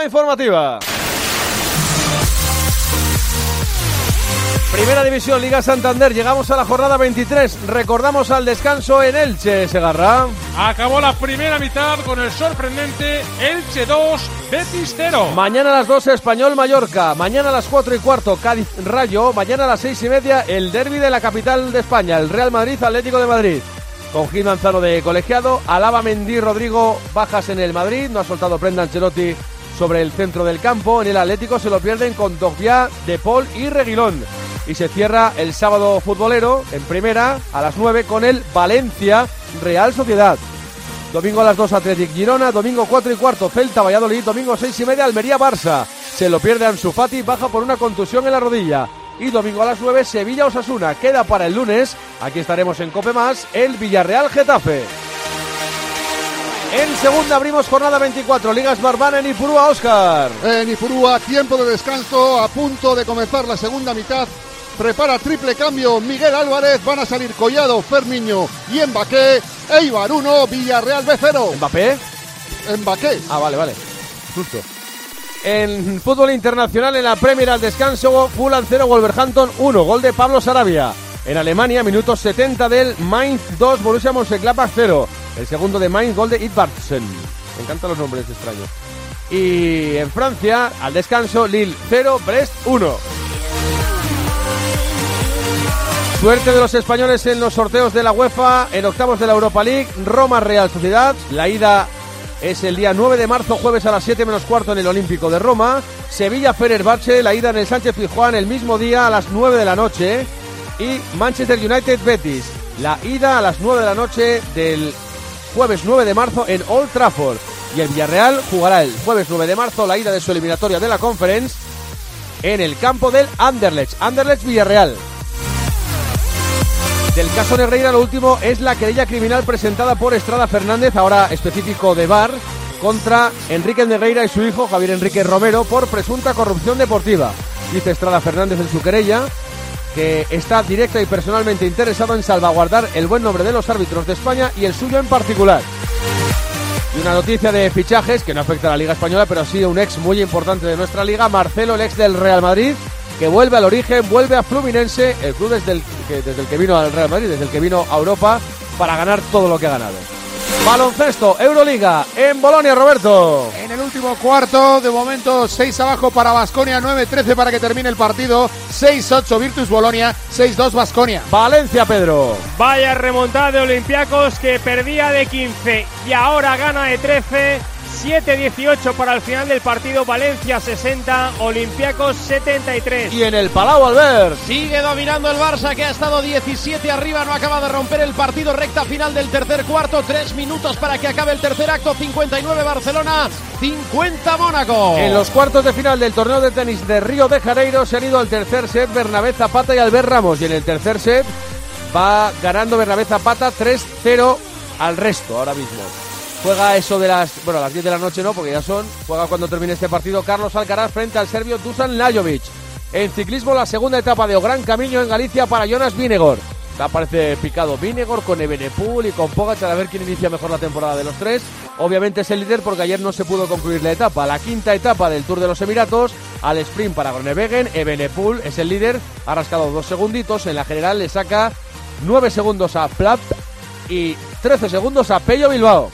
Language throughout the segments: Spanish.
ronda informativa. Primera División, Liga Santander, llegamos a la jornada 23, recordamos al descanso en Elche, Segarra. Acabó la primera mitad con el sorprendente Elche 2, Betis 0. Mañana a las 2 Español Mallorca, mañana a las 4 y cuarto Cádiz Rayo, mañana a las 6 y media el derbi de la capital de España, el Real Madrid Atlético de Madrid. Con Gil Manzano de colegiado, Alaba, Mendy, Rodrigo, bajas en el Madrid, no ha soltado prenda Ancelotti sobre el centro del campo, en el Atlético se lo pierden con Dogbia, De Paul y Reguilón. Y se cierra el sábado futbolero en primera a las 9 con el Valencia Real Sociedad. Domingo a las 2 Athletic Girona, domingo 4 y cuarto Celta Valladolid, domingo 6 y media Almería Barça. Se lo pierde Ansu Fati, baja por una contusión en la rodilla. Y domingo a las 9 Sevilla Osasuna. Queda para el lunes, aquí estaremos en Cope Más, el Villarreal Getafe. En segunda abrimos jornada 24, Ligas Barbana en Ipurúa, Óscar. En Ipurúa, tiempo de descanso, a punto de comenzar la segunda mitad. Prepara triple cambio Miguel Álvarez, van a salir Collado, Fermiño y Mbappé. Eibar 1, Villarreal B0. ¿Mbappé? Mbappé. Ah, vale. Justo. En fútbol internacional, en la Premier al descanso, Fulham 0, Wolverhampton 1, gol de Pablo Sarabia. En Alemania, minutos 70 del Mainz 2, Borussia Mönchengladbach 0. El segundo de Mainz, gol de Idvarsen. Me encantan los nombres extraños. Y en Francia, al descanso, Lille 0, Brest 1. Suerte de los españoles en los sorteos de la UEFA, en octavos de la Europa League, Roma Real Sociedad. La ida es el día 9 de marzo, jueves a las 7 menos cuarto en el Olímpico de Roma. Sevilla Fenerbahce, la ida en el Sánchez Pizjuán el mismo día a las 9 de la noche. Y Manchester United Betis, la ida a las 9 de la noche del jueves 9 de marzo en Old Trafford. Y el Villarreal jugará el jueves 9 de marzo la ida de su eliminatoria de la Conference en el campo del Anderlecht. Anderlecht-Villarreal. Del caso Negreira, lo último es la querella criminal presentada por Estrada Fernández, ahora específico de VAR, contra Enrique Negreira y su hijo Javier Enrique Romero por presunta corrupción deportiva. Dice Estrada Fernández en su querella que está directa y personalmente interesado en salvaguardar el buen nombre de los árbitros de España y el suyo en particular. Y una noticia de fichajes que no afecta a la Liga Española, pero sí a un ex muy importante de nuestra liga, Marcelo, el ex del Real Madrid, que vuelve al origen, vuelve a Fluminense, el club desde el que vino al Real Madrid, desde el que vino a Europa para ganar todo lo que ha ganado. Baloncesto, Euroliga, en Bolonia, Roberto. En el último cuarto, de momento 6 abajo para Baskonia, 9-13 para que termine el partido, 6-8 Virtus Bolonia, 6-2 Baskonia. Valencia, Pedro. Vaya remontada de Olympiacos, que perdía de 15 y ahora gana de 13. 7-18 para el final del partido. Valencia 60, Olympiacos 73. Y en el Palau, Albert. Sigue dominando el Barça, que ha estado 17 arriba, no acaba de romper el partido. Recta final del tercer cuarto, 3 minutos para que acabe el tercer acto. 59 Barcelona, 50 Mónaco. En los cuartos de final del torneo de tenis de Río de Janeiro se han ido al tercer set Bernabé Zapata y Albert Ramos. Y en el tercer set va ganando Bernabé Zapata 3-0 al resto ahora mismo. Juega eso de las 10 de la noche no, porque ya son. Juega cuando termine este partido Carlos Alcaraz frente al serbio Dusan Lajovic. En ciclismo, la segunda etapa de O Gran Camino en Galicia para Jonas Vingegaard. Parece picado Vingegaard con Evenepoel y con Pogačar, a ver quién inicia mejor la temporada de los tres. Obviamente es el líder porque ayer no se pudo concluir la etapa. La quinta etapa del Tour de los Emiratos, al sprint para Groenewegen. Evenepoel es el líder, ha rascado 2 segunditos. En la general le saca 9 segundos a Flap y 13 segundos a Pello Bilbao.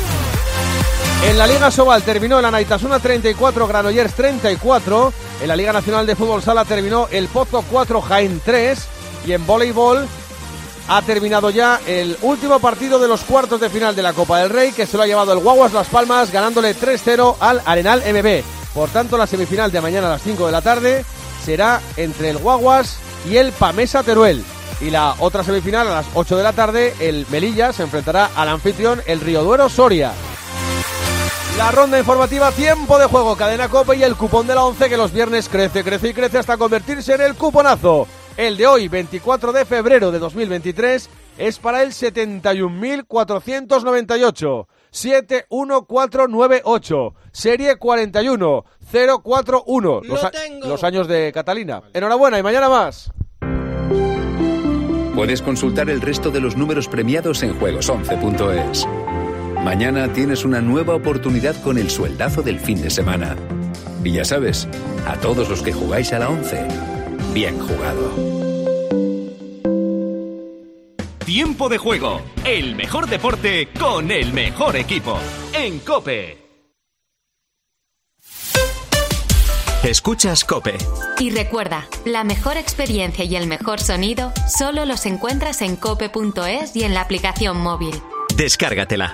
En la Liga Sobal terminó el Anaitasuna 34, Granollers 34. En la Liga Nacional de Fútbol Sala terminó el Pozo 4, Jaén 3. Y en voleibol ha terminado ya el último partido de los cuartos de final de la Copa del Rey, que se lo ha llevado el Guaguas Las Palmas, ganándole 3-0 al Arenal MB. Por tanto, la semifinal de mañana a las 5 de la tarde será entre el Guaguas y el Pamesa Teruel. Y la otra semifinal a las 8 de la tarde, el Melilla se enfrentará al anfitrión, el Rioduero Soria. La ronda informativa, tiempo de juego, Cadena Cope y el cupón de la 11, que los viernes crece hasta convertirse en el cuponazo. El de hoy, 24 de febrero de 2023, es para el 71.498. 71498, serie 41041. Los años de Catalina. Enhorabuena y mañana más. Puedes consultar el resto de los números premiados en juegos11.es. Mañana tienes una nueva oportunidad con el sueldazo del fin de semana. Y ya sabes, a todos los que jugáis a la 11, bien jugado. Tiempo de juego, el mejor deporte con el mejor equipo, en COPE. Escuchas COPE. Y recuerda, la mejor experiencia y el mejor sonido solo los encuentras en cope.es y en la aplicación móvil. Descárgatela.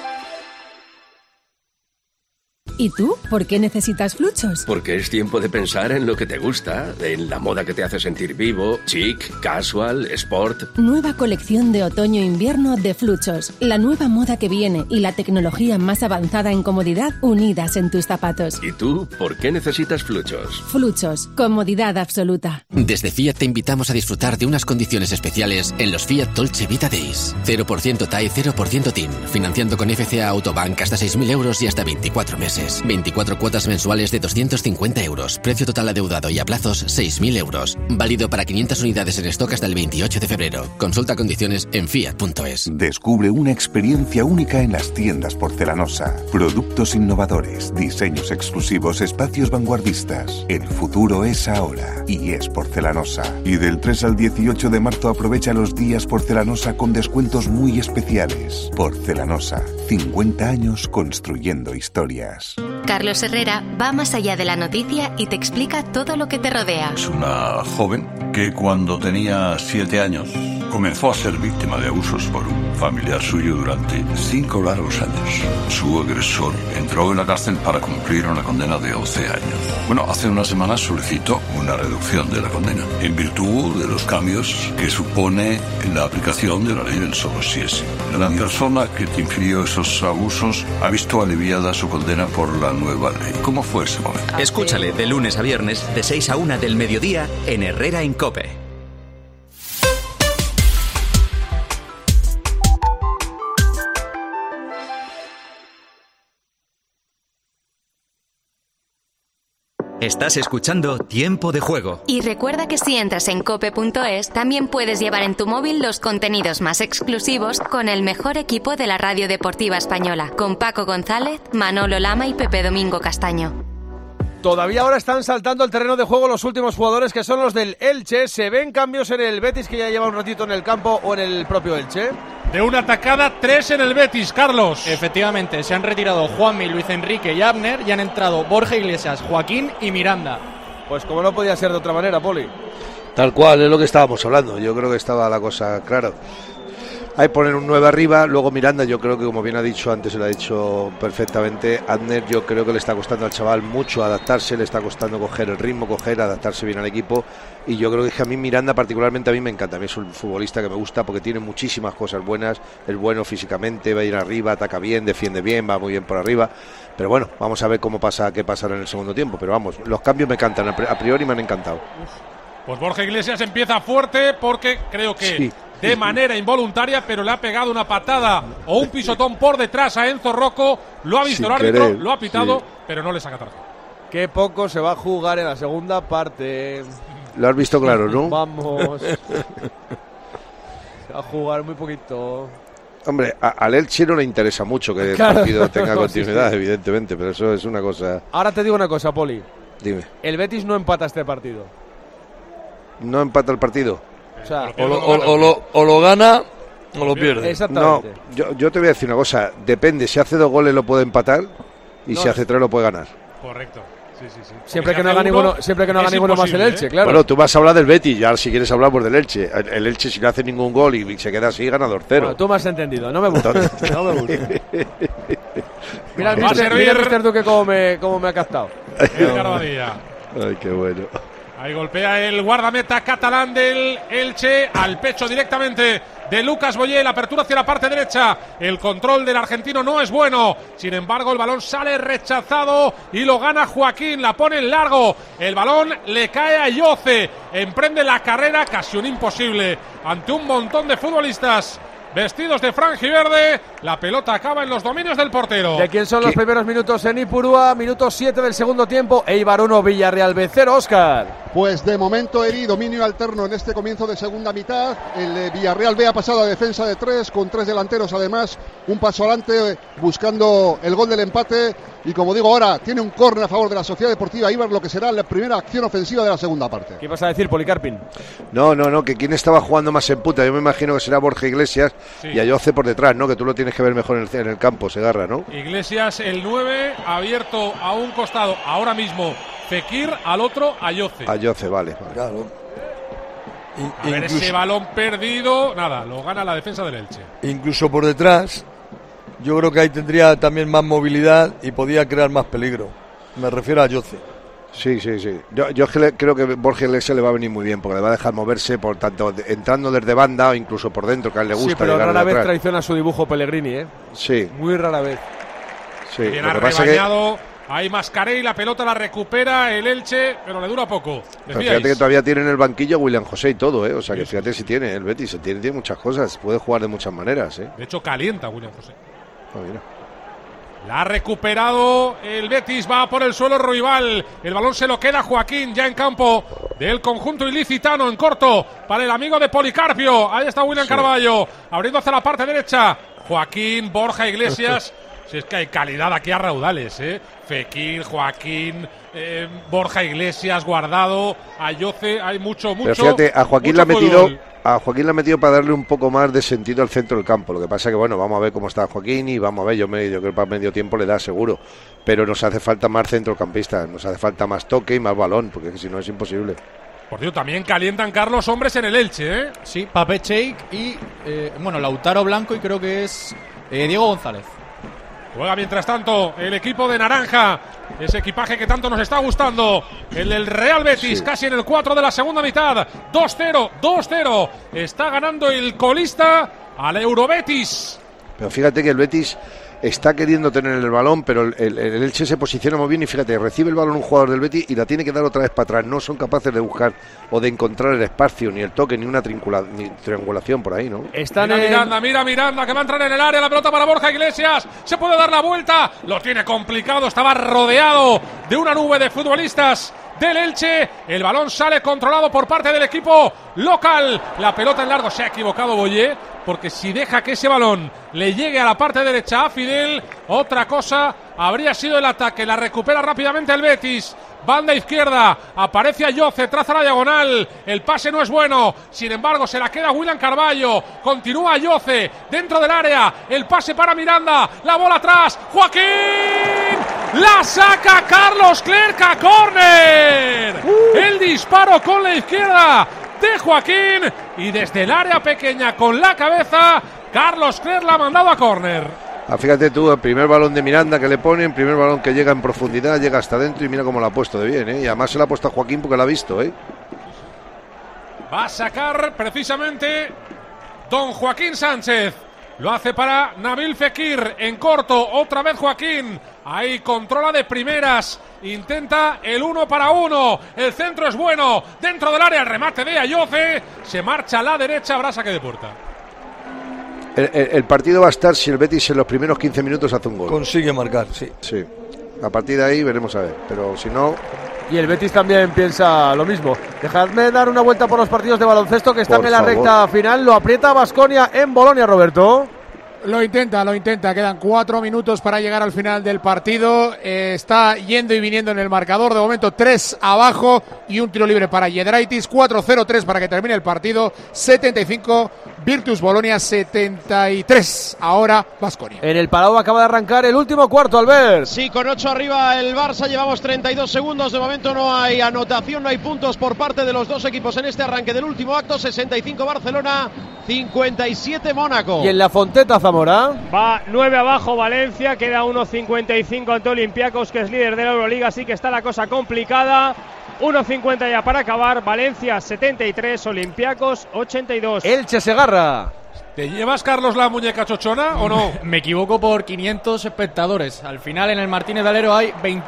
¿Y tú? ¿Por qué necesitas Fluchos? Porque es tiempo de pensar en lo que te gusta, en la moda que te hace sentir vivo, chic, casual, sport. Nueva colección de otoño-invierno de Fluchos. La nueva moda que viene y la tecnología más avanzada en comodidad unidas en tus zapatos. ¿Y tú? ¿Por qué necesitas Fluchos? Fluchos. Comodidad absoluta. Desde Fiat te invitamos a disfrutar de unas condiciones especiales en los Fiat Dolce Vita Days. 0% TAE, 0% TIN. Financiando con FCA Autobank hasta 6.000 euros y hasta 24 meses. 24 cuotas mensuales de 250 euros. Precio total adeudado y a plazos 6.000 euros. Válido para 500 unidades en stock hasta el 28 de febrero. Consulta condiciones en fiat.es. Descubre una experiencia única en las tiendas Porcelanosa. Productos innovadores, diseños exclusivos, espacios vanguardistas. El futuro es ahora y es Porcelanosa. Y del 3 al 18 de marzo aprovecha los días Porcelanosa con descuentos muy especiales. Porcelanosa, 50 años construyendo historias. Carlos Herrera va más allá de la noticia y te explica todo lo que te rodea. Es una joven que cuando tenía 7 años comenzó a ser víctima de abusos por un familiar suyo durante 5 largos años. Su agresor entró en la cárcel para cumplir una condena de 11 años. Bueno, hace unas semanas solicitó una reducción de la condena en virtud de los cambios que supone la aplicación de la ley del solo sí es sí. La persona que te infirió esos abusos ha visto aliviada su condena por la nueva ley. ¿Cómo fue ese momento? Escúchale de lunes a viernes de 6 a 1 del mediodía en Herrera en COPE. Estás escuchando Tiempo de Juego. Y recuerda que si entras en cope.es también puedes llevar en tu móvil los contenidos más exclusivos con el mejor equipo de la radio deportiva española, con Paco González, Manolo Lama y Pepe Domingo Castaño. Todavía ahora están saltando al terreno de juego los últimos jugadores, que son los del Elche. ¿Se ven cambios en el Betis, que ya lleva un ratito en el campo, o en el propio Elche? De una atacada, 3 en el Betis, Carlos. Efectivamente, se han retirado Juanmi, Luis Enrique y Abner y han entrado Borja Iglesias, Joaquín y Miranda. Pues como no podía ser de otra manera, Poli. Tal cual, es lo que estábamos hablando. Yo creo que estaba la cosa clara. Hay que poner un 9 arriba, luego Miranda, yo creo que como bien ha dicho antes, se lo ha dicho perfectamente, Abner, yo creo que le está costando al chaval mucho adaptarse, le está costando coger el ritmo, adaptarse bien al equipo, y yo creo que a mí Miranda particularmente a mí me encanta, a mí es un futbolista que me gusta porque tiene muchísimas cosas buenas, es bueno físicamente, va a ir arriba, ataca bien, defiende bien, va muy bien por arriba, pero bueno, vamos a ver qué pasará en el segundo tiempo, pero vamos, los cambios me encantan, a priori me han encantado. Pues Borja Iglesias empieza fuerte porque creo que... Sí. De manera involuntaria, pero le ha pegado una patada o un pisotón por detrás a Enzo Rocco. Lo ha visto el árbitro, lo ha pitado, sí, pero no le saca tarjeta. Qué poco se va a jugar en la segunda parte. Lo has visto claro, ¿no? Vamos. Se va a jugar muy poquito. Hombre, al Elche no le interesa mucho que el partido tenga continuidad, sí. Evidentemente, pero eso es una cosa... Ahora te digo una cosa, Poli. Dime. El Betis no empata este partido. ¿No empata el partido? O sea, o lo gana o lo pierde. Exactamente. No, yo te voy a decir una cosa. Depende, si hace 2 goles lo puede empatar y si hace 3 lo puede ganar. Correcto. Sí. Siempre que no haga ninguno más el Elche, claro. Bueno, tú vas a hablar del Betis, ya si quieres hablamos del Elche. El Elche si no hace ningún gol y se queda así, ganador 0. Bueno, tú me has entendido, no me gusta. No me gusta. Mira el Mister Duque cómo me ha captado. Ay, qué bueno. Ahí golpea el guardameta catalán del Elche al pecho directamente de Lucas Boyé. La apertura hacia la parte derecha. El control del argentino no es bueno. Sin embargo, el balón sale rechazado y lo gana Joaquín. La pone en largo. El balón le cae a Yoce. Emprende la carrera, casi un imposible, ante un montón de futbolistas vestidos de franja y verde. La pelota acaba en los dominios del portero. ¿De quién son los primeros minutos en Ipurúa? Minuto 7 del segundo tiempo. Eibar 1, Villarreal B 0, Óscar. Pues de momento, Eri, dominio alterno en este comienzo de segunda mitad. El Villarreal B ha pasado a defensa de 3, con 3 delanteros además un paso adelante buscando el gol del empate. Y como digo, ahora tiene un córner a favor de la Sociedad Deportiva Eibar, lo que será la primera acción ofensiva de la segunda parte. ¿Qué vas a decir, Policarpin? No, que quién estaba jugando más en punta. Yo me imagino que será Borja Iglesias y Ayoce por detrás, ¿no? Que tú lo tienes que ver mejor en el campo, Segarra, ¿no? Iglesias, el 9, abierto a un costado, ahora mismo Fekir, al otro Ayoce. Ayoce, vale. Claro. A ver ese balón perdido, nada, lo gana la defensa del Elche. Incluso por detrás, yo creo que ahí tendría también más movilidad y podía crear más peligro. Me refiero a Ayoce. Sí. Yo creo que Borja Iglesias le va a venir muy bien, porque le va a dejar moverse, por tanto, entrando desde banda o incluso por dentro, que a él le gusta. Sí, pero rara vez traiciona su dibujo Pellegrini, ¿eh? Sí. Muy rara vez. Sí, bien arrebañado. Ahí Mascarell, la pelota la recupera el Elche, pero le dura poco. Pero fíjate que todavía tiene en el banquillo William José y todo, ¿eh? O sea que fíjate si tiene el Betis, tiene muchas cosas, puede jugar de muchas maneras, ¿eh? De hecho calienta William José. Mira. La ha recuperado el Betis, va por el suelo rival. El balón se lo queda Joaquín, ya en campo del conjunto ilicitano, en corto, para el amigo de Policarpio. Ahí está William Carballo, abriendo hacia la parte derecha. Joaquín, Borja Iglesias. Si es que hay calidad aquí a raudales, ¿eh? Fekir, Joaquín, Borja Iglesias, Guardado, Ayoce, hay mucho. Pero fíjate, a Joaquín le ha metido para darle un poco más de sentido al centro del campo. Lo que pasa que, bueno, vamos a ver cómo está Joaquín y vamos a ver, yo creo que para medio tiempo le da seguro. Pero nos hace falta más centrocampistas, nos hace falta más toque y más balón, porque si no es imposible. Por cierto, también calientan Carlos hombres en el Elche, ¿eh? Sí, Pape Cheik y, Lautaro Blanco y creo que es Diego González. Juega mientras tanto el equipo de naranja, ese equipaje que tanto nos está gustando, el del Real Betis, casi en el 4 de la segunda mitad, 2-0, está ganando el colista al Eurobetis. Pero fíjate que el Betis está queriendo tener el balón, pero el Elche se posiciona muy bien y fíjate, recibe el balón un jugador del Betis y la tiene que dar otra vez para atrás, no son capaces de buscar o de encontrar el espacio, ni el toque, ni una triangulación por ahí, ¿no? Mira Miranda, que va a entrar en el área, la pelota para Borja Iglesias, se puede dar la vuelta, lo tiene complicado, estaba rodeado de una nube de futbolistas del Elche, el balón sale controlado por parte del equipo local, la pelota en largo, se ha equivocado Boyé, porque si deja que ese balón le llegue a la parte derecha a Fidel, otra cosa habría sido el ataque, la recupera rápidamente el Betis, banda izquierda, aparece Ayoce, traza la diagonal, el pase no es bueno, sin embargo se la queda William Carballo, continúa Ayoce, dentro del área, el pase para Miranda, la bola atrás, Joaquín, la saca Carlos Clerc a córner, el disparo con la izquierda de Joaquín y desde el área pequeña con la cabeza, Carlos Clerc la ha mandado a córner. Fíjate tú, el primer balón de Miranda que le ponen, primer balón que llega en profundidad, llega hasta adentro y mira cómo lo ha puesto de bien, ¿eh? Y además se lo ha puesto a Joaquín porque lo ha visto, ¿eh? Va a sacar precisamente don Joaquín Sánchez. Lo hace para Nabil Fekir en corto, otra vez Joaquín. Ahí controla de primeras, intenta el 1-1. El centro es bueno, dentro del área el remate de Ayoce. Se marcha a la derecha, habrá saque de puerta. El partido va a estar si el Betis en los primeros 15 minutos hace un gol. Consigue marcar, sí. Sí. A partir de ahí veremos a ver, pero si no... Y el Betis también piensa lo mismo. Dejadme dar una vuelta por los partidos de baloncesto que están en la recta final. Lo aprieta Baskonia en Bolonia, Roberto. Lo intenta, quedan 4 minutos para llegar al final del partido, está yendo y viniendo en el marcador, de momento 3 abajo y un tiro libre para Giedraitis, 4-0-3 para que termine el partido, 75 Virtus Bolonia, 73 ahora Baskonia. En el Palau acaba de arrancar el último cuarto, Albert. Sí, con 8 arriba el Barça, llevamos 32 segundos, de momento no hay anotación, no hay puntos por parte de los dos equipos en este arranque del último acto, 65 Barcelona, 57 Mónaco. Y en la Fonteta, Zamora. Va 9 abajo Valencia, queda 1.55 ante Olympiacos, que es líder de la Euroliga, así que está la cosa complicada. 1.50 ya para acabar, Valencia 73, Olympiacos 82. Elche Segarra. ¿Te llevas, Carlos, la muñeca chochona o no? Me equivoco por 500 espectadores. Al final en el Martínez de Alero hay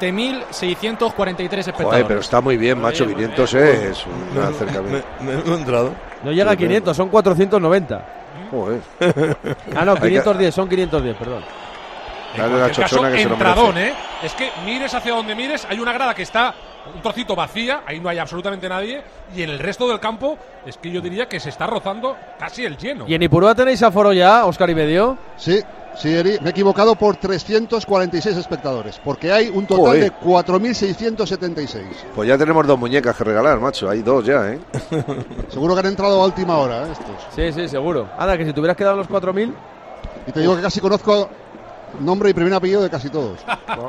20.643 espectadores. Joder, pero está muy bien, macho, 500 es un acercamiento. Me he entrado. No llega a 500, son 490. Joder. Ah, no, 510, son 510, perdón. En el caso, entradón, es que mires hacia donde mires, hay una grada que está un trocito vacía, ahí no hay absolutamente nadie, y en el resto del campo es que yo diría que se está rozando casi el lleno. ¿Y en Ipurúa tenéis aforo ya, Óscar y medio? Sí, Sí, Eri, me he equivocado por 346 espectadores, porque hay un total de 4.676. Pues ya tenemos 2 muñecas que regalar, macho. Hay 2 ya, ¿eh? Seguro que han entrado a última hora, estos. Sí, seguro. Anda, que si te hubieras quedado en los 4.000... Y te digo que casi conozco nombre y primer apellido de casi todos.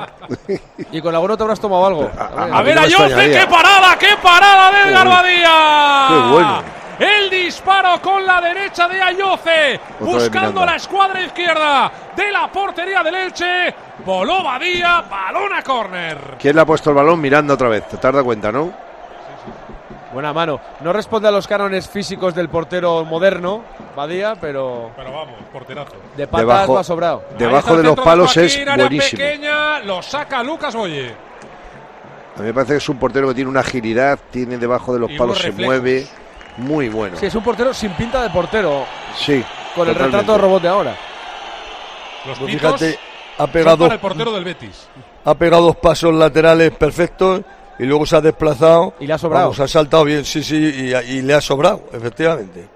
Y con alguno te habrás tomado algo. A ver, Ayoce, ¡qué parada de Edgar Badía! ¡Qué bueno! El disparo con la derecha de Ayoce, buscando la escuadra izquierda de la portería del Elche. Voló Badía, balón a córner. ¿Quién le ha puesto el balón? Mirando otra vez, te has dado cuenta, ¿no? Buena mano. No responde a los cánones físicos del portero moderno, Badía, pero vamos, porterazo. De patas va sobrado. Debajo de los palos es buenísimo. Pequeña, lo saca Lucas Boye. A mí me parece que es un portero que tiene una agilidad, tiene debajo de los palos, se mueve. Muy bueno. Sí, es un portero sin pinta de portero. Sí. Con totalmente. El retrato de robot de ahora. Los picos ha pegado para el portero del Betis. Ha pegado 2 pasos laterales perfectos y luego se ha desplazado. Y le ha sobrado. Se ha saltado bien, sí, y le ha sobrado, efectivamente.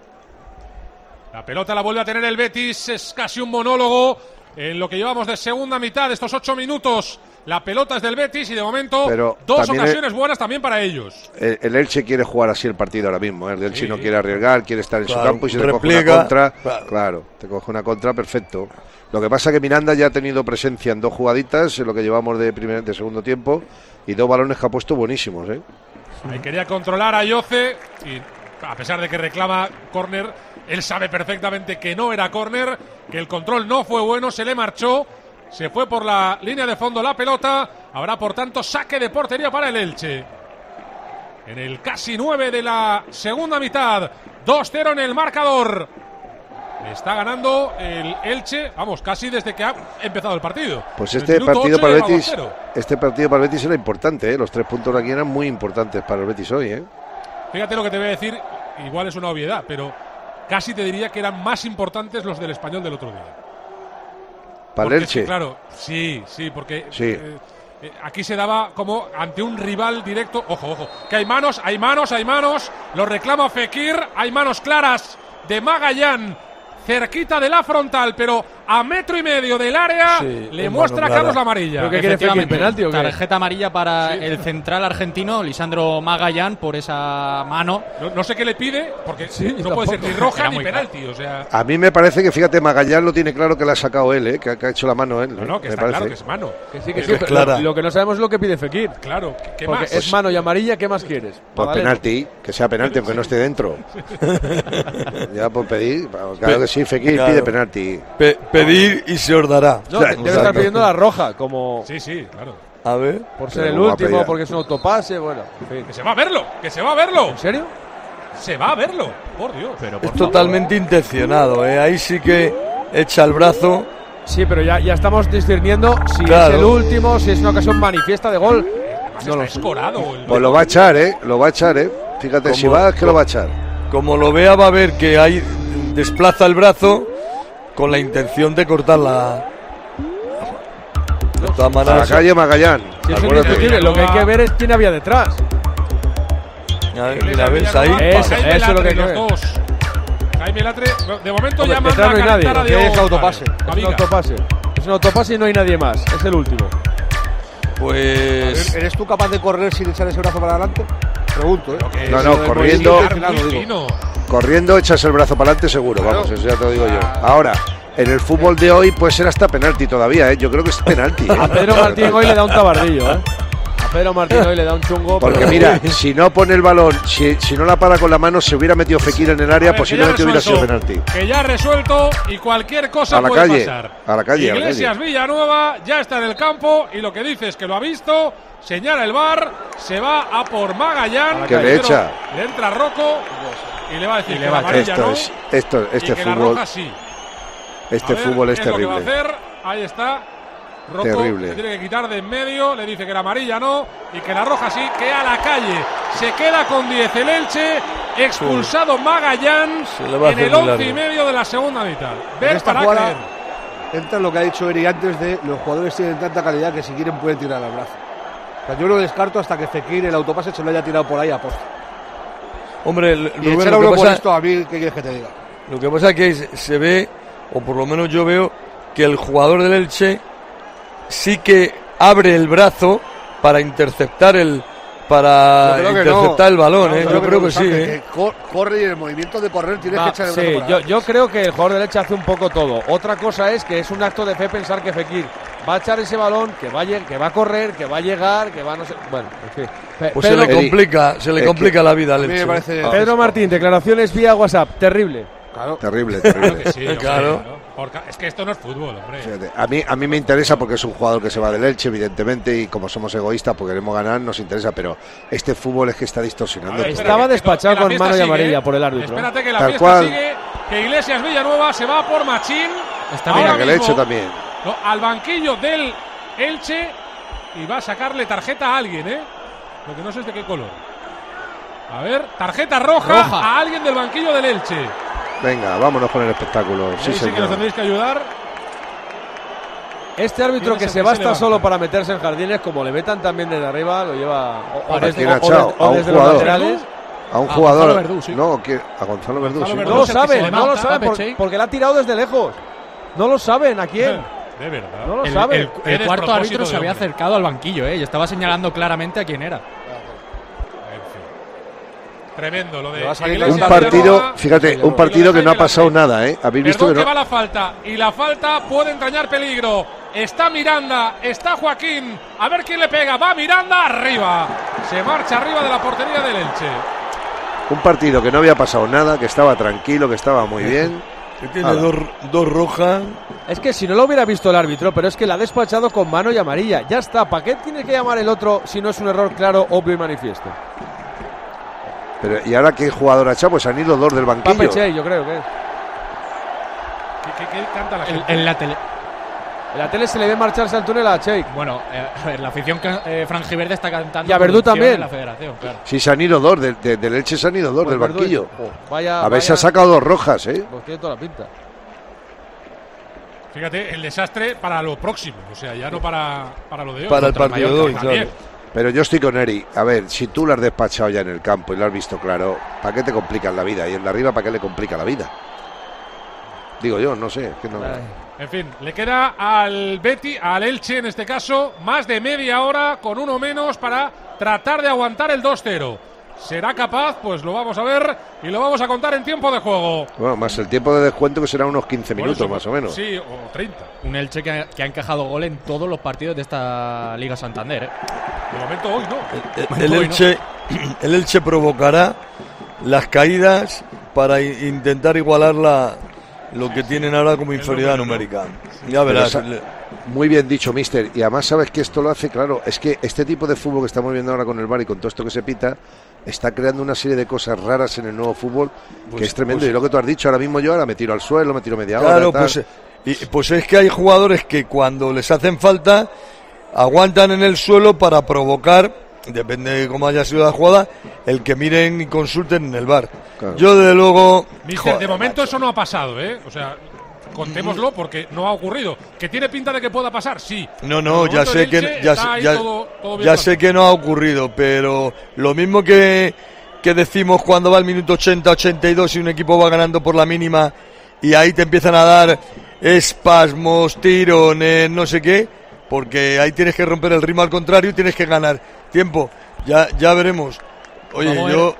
La pelota la vuelve a tener el Betis, es casi un monólogo en lo que llevamos de segunda mitad de estos 8 minutos. La pelota es del Betis y de momento pero 2 ocasiones buenas también para ellos. El Elche quiere jugar así el partido ahora mismo. El Elche no quiere arriesgar, quiere estar en su campo y si te coge una contra. Claro, te coge una contra, perfecto. Lo que pasa es que Miranda ya ha tenido presencia en 2 jugaditas, en lo que llevamos de segundo tiempo, y 2 balones que ha puesto buenísimos. Ahí quería controlar a Ayoce y a pesar de que reclama córner, él sabe perfectamente que no era córner, que el control no fue bueno, se le marchó. Se fue por la línea de fondo la pelota. Habrá, por tanto, saque de portería para el Elche. En el casi 9 de la segunda mitad. 2-0 en el marcador. Está ganando el Elche, vamos, casi desde que ha empezado el partido. Pues este partido para el Betis era importante, ¿eh? Los 3 puntos de aquí eran muy importantes para el Betis hoy, ¿eh? Fíjate lo que te voy a decir, igual es una obviedad, pero casi te diría que eran más importantes los del Español del otro día. ¿Para el Elche? Sí, claro, sí, porque aquí se daba como ante un rival directo. Ojo, que hay manos, lo reclama Fekir, hay manos claras de Magallán, cerquita de la frontal, pero a 1,5 metros del área, le muestra a Carlos la amarilla. ¿Qué quiere Fekir, penalti o qué? Tarjeta amarilla para el central argentino, Lisandro Magallán, por esa mano. No sé qué le pide, porque no puede ser ni roja ni penalti. O sea, a mí me parece que, fíjate, Magallán lo tiene claro que la ha sacado él, que ha hecho la mano él. No, que está claro que es mano. Que sí, pero lo que no sabemos es lo que pide Fekir. Claro, ¿qué porque más? Es mano y amarilla, ¿qué más quieres? Pues penalti, que sea penalti, aunque no esté dentro. Ya por pedir, claro que sí, Fekir pide penalti. Pedir y se os dará. No, debe estar pidiendo la roja, como... Sí, claro. A ver. Por ser el último, porque es un autopase, bueno. En fin. Que se va a verlo. ¿En serio? Se va a verlo, por Dios. Es totalmente intencionado, ¿eh? Ahí sí que echa el brazo. Sí, pero ya estamos discerniendo si es el último, si es una ocasión manifiesta de gol. No lo escorado. Pues lo va a echar, Lo va a echar, Fíjate, si va, es que lo va a echar. Como lo vea, va a ver que ahí desplaza el brazo con la intención de cortar la... De todas maneras, a la calle Magallán. Si es indiscutible, lo que hay que ver es quién había detrás. Mira, ves ahí. Eso es lo que hay que ver. Jaime Latre, de momento ya manda no hay nadie. a Dios. Es autopase. Es un autopase y no hay nadie más. Es el último. Pues... ¿Eres tú capaz de correr sin echar ese brazo para adelante? Pregunto, No, corriendo. Corriendo echas el brazo para adelante seguro, vamos, eso ya te lo digo yo. Ahora, en el fútbol de hoy puede ser hasta penalti todavía, Yo creo que es penalti, A Pedro Martín hoy le da un tabardillo, A Pedro Martín hoy le da un chungo. Porque mira, si no pone el balón, si no la para con la mano, se hubiera metido Fekir en el área, posiblemente hubiera sido penalti. Que ya ha resuelto y cualquier cosa puede pasar. A la calle. Iglesias Villanueva ya está en el campo y lo que dice es que lo ha visto, señala el VAR, se va a por Magallán. Que le echa. Le entra Rocco y le va a decir que la amarilla no. Este que fútbol. La roja sí. Este fútbol es terrible. Lo que va a hacer, ahí está. Rocco terrible. Tiene que quitar de en medio, le dice que la amarilla no y que la roja sí, que a la calle. Se queda con 10 el Elche, expulsado Magallán en el 11,5 de la segunda mitad. Ver para creer. Entra lo que ha dicho Eri antes de los jugadores tienen tanta calidad que si quieren pueden tirar al brazo. O sea, yo lo descarto hasta que Fekir el autopase se lo haya tirado por ahí a posta. Hombre, y echar por esto a mí, ¿qué quieres que te diga? Lo que pasa es que se ve, o por lo menos yo veo, que el jugador del Elche sí que abre el brazo para interceptar el balón, yo creo que sí. Que corre y en el movimiento de correr tienes que echar el brazo para adelante. Yo creo que el jugador del Elche hace un poco todo. Otra cosa es que es un acto de fe pensar que Fekir va a echar ese balón, que va a correr, que va a llegar, que va a no sé. Bueno, en fin. Pues se le complica la vida al Elche. Pedro Martín, declaraciones vía WhatsApp, terrible. Claro. Terrible. Claro que sí, claro. Porque es que esto no es fútbol, hombre. Fíjate, a mí me interesa porque es un jugador que se va del Elche, evidentemente, y como somos egoístas, porque queremos ganar, nos interesa, pero este fútbol es que está distorsionando. Estaba despachado con mano y amarilla por el árbitro. Espérate que la fiesta sigue, que Iglesias Villanueva se va por Machín. Mira, que el Elche también. Al banquillo del Elche y va a sacarle tarjeta a alguien, Lo que no sé es de qué color. A ver, tarjeta roja a alguien del banquillo del Elche. Venga, vámonos con el espectáculo. Sí, que nos tendréis que ayudar. Este árbitro que se basta solo para meterse en jardines, como le metan también desde arriba, lo lleva o desde los laterales. A un jugador. Verdú, sí. No, a Gonzalo Verdú. Sí. No lo saben, porque le ha tirado desde lejos. No lo saben a quién. De verdad. No lo saben. El cuarto árbitro se había acercado al banquillo, y estaba señalando claramente a quién era. Tremendo lo de un partido, fíjate, un partido que no ha pasado nada, Habéis visto que va la falta y la falta puede entrañar peligro. Está Miranda, está Joaquín, a ver quién le pega. Va Miranda arriba. Se marcha arriba de la portería del Elche. Un partido que no había pasado nada, que estaba tranquilo, que estaba muy bien. Que tiene dos rojas. Es que si no lo hubiera visto el árbitro, pero es que la ha despachado con mano y amarilla. Ya está, ¿para qué tiene que llamar el otro si no es un error claro, obvio y manifiesto? Pero, ¿y ahora qué jugador ha echado? Pues han ido dos del banquillo. Pape, yo creo que es. ¿Qué canta la gente? En la tele. En la tele se le ve marcharse al túnel a Cheik. Bueno, a ver, la afición franjiverde está cantando. Y a Verdú también. La federación, claro. Sí, se han ido dos. Del Elche se han ido dos del banquillo. A ver, se ha sacado dos rojas, Pues tiene toda la pinta. Fíjate, el desastre para lo próximo. O sea, ya no para lo de hoy. Para el partido de hoy, claro. Pero yo estoy con Eri. A ver, si tú lo has despachado ya en el campo y lo has visto claro, ¿para qué te complican la vida? Y el de arriba, ¿para qué le complica la vida? Digo yo, no sé. Que no... En fin, le queda al Elche en este caso, más de media hora con uno menos para tratar de aguantar el 2-0. ¿Será capaz? Pues lo vamos a ver y lo vamos a contar en tiempo de juego. Bueno, más el tiempo de descuento, que será unos 15 minutos más o menos. Sí, o 30. Un Elche que ha encajado gol en todos los partidos de esta Liga Santander. De momento hoy no. El Elche provocará las caídas para intentar igualar lo que tienen ahora como inferioridad numérica. Ya verás. Muy bien dicho, mister. Y además sabes que esto lo hace, claro, es que este tipo de fútbol que estamos viendo ahora con el VAR y con todo esto que se pita, está creando una serie de cosas raras en el nuevo fútbol, que es tremendo. Y lo que tú has dicho, ahora mismo yo me tiro al suelo, me tiro media hora. Claro, pues es que hay jugadores que cuando les hacen falta aguantan en el suelo para provocar, depende de cómo haya sido la jugada, el que miren y consulten en el VAR. Claro. Yo desde luego... Mister, de momento eso no ha pasado, O sea, contémoslo porque no ha ocurrido. ¿Que tiene pinta de que pueda pasar? Sí. No, ya sé que ya sé que no ha ocurrido, pero lo mismo que decimos cuando va el minuto 80-82 y un equipo va ganando por la mínima y ahí te empiezan a dar espasmos, tirones, no sé qué, porque ahí tienes que romper el ritmo al contrario y tienes que ganar tiempo. Ya veremos. Oye, yo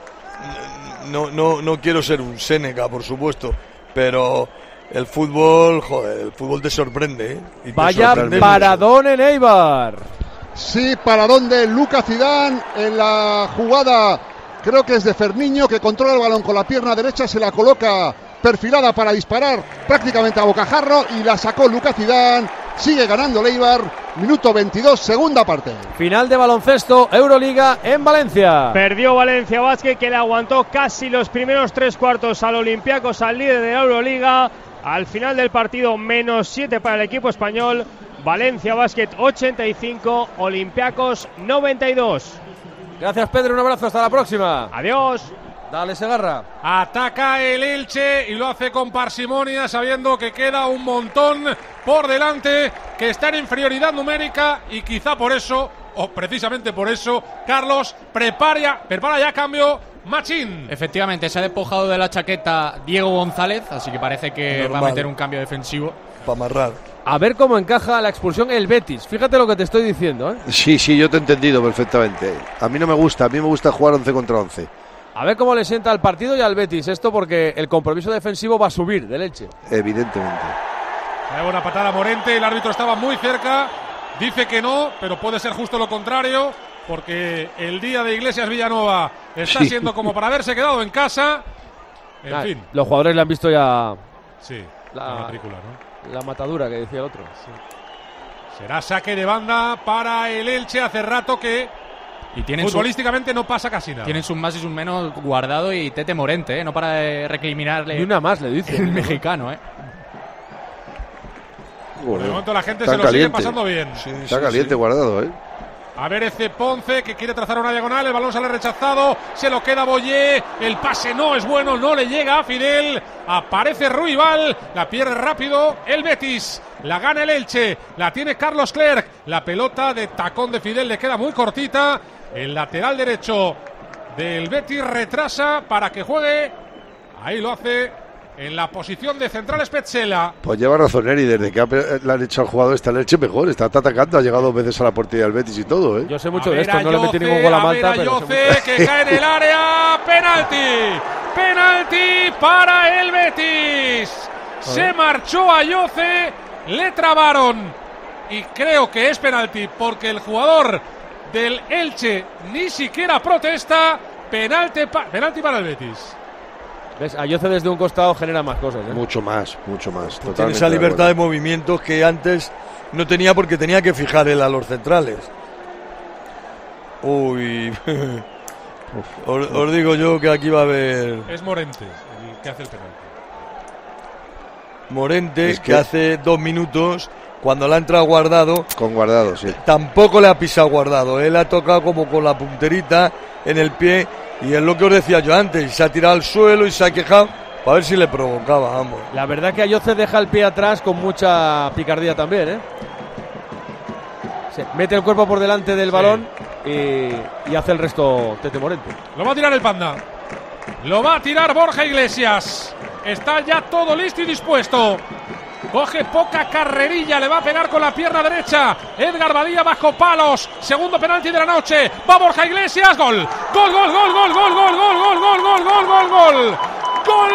no quiero ser un Séneca, por supuesto, pero el fútbol te sorprende, Y vaya paradón en Eibar. Sí, paradón de Lucas Zidane en la jugada, creo que es de Fermiño, que controla el balón con la pierna derecha, se la coloca perfilada para disparar prácticamente a bocajarro y la sacó Lucas Zidane. Sigue ganando el Eibar, minuto 22, segunda parte. Final de baloncesto, Euroliga en Valencia. Perdió Valencia Basket, que le aguantó casi los primeros 3 cuartos al Olympiacos, al líder de la Euroliga. Al final del partido, -7 para el equipo español. Valencia Basket 85, Olympiacos 92. Gracias, Pedro, un abrazo, hasta la próxima. Adiós. Dale, Segarra. Ataca el Elche y lo hace con parsimonia, sabiendo que queda un montón por delante, que está en inferioridad numérica y quizá por eso, o precisamente por eso, Carlos prepara ya cambio Machín. Efectivamente, se ha despojado de la chaqueta Diego González, así que parece que Normal. va a meter un cambio defensivo. Para amarrar. A ver cómo encaja la expulsión el Betis. Fíjate lo que te estoy diciendo, ¿eh? Sí, yo te he entendido perfectamente. A mí me gusta jugar 11 contra 11. A ver cómo le sienta al partido y al Betis esto, porque el compromiso defensivo va a subir del Elche. Evidentemente. Hay una patada a Morente, el árbitro estaba muy cerca, dice que no, pero puede ser justo lo contrario, porque el día de Iglesias Villanueva está siendo como para haberse quedado en casa. En fin. Los jugadores le han visto ya... Sí, la matrícula, ¿no? La matadura que decía el otro. Sí. Será saque de banda para el Elche. Hace rato que futbolísticamente no pasa casi nada. Tienen sus más y sus menos Guardado y Tete Morente, no para de recriminarle. Y una más le dice. El mexicano, Por el momento la gente se lo sigue pasando bien. Está caliente Guardado, A ver ese Ponce que quiere trazar una diagonal, el balón sale rechazado, se lo queda Boyé, el pase no es bueno, no le llega a Fidel, aparece Ruibal, la pierde rápido el Betis, la gana el Elche, la tiene Carlos Clerc, la pelota de tacón de Fidel le queda muy cortita, el lateral derecho del Betis retrasa para que juegue, ahí lo hace en la posición de central Spetzela. Pues lleva razón Eri, desde que le han hecho al jugador está el Elche mejor, está atacando, ha llegado 2 veces a la portería del Betis y todo, Yo sé mucho de esto, no le metí ningún gol a Malta, pero que cae en el área, penalti para el Betis. Se marchó a Yoce, le trabaron y creo que es penalti porque el jugador del Elche ni siquiera protesta. Penalti para el Betis. ¿Ves? Ayoce desde un costado genera más cosas, Mucho más. Tiene esa libertad de movimientos que antes no tenía porque tenía que fijar él a los centrales. Uy. Os digo yo que aquí va a haber... Es Morente el que hace el penalti. Morente, que hace 2 minutos, cuando la ha entrado Guardado... Con Guardado, sí. Tampoco le ha pisado Guardado. Él ha tocado como con la punterita en el pie... Y es lo que os decía yo antes, se ha tirado al suelo y se ha quejado para ver si le provocaba, vamos. La verdad que Ayoce deja el pie atrás con mucha picardía también, Se mete el cuerpo por delante del balón y hace el resto Tete Morente. Lo va a tirar el Panda. Lo va a tirar Borja Iglesias. Está ya todo listo y dispuesto. Coge poca carrerilla, le va a pegar con la pierna derecha. Edgar Badía bajo palos. Segundo penalti de la noche. Va Borja Iglesias. Gol. Gol. Gol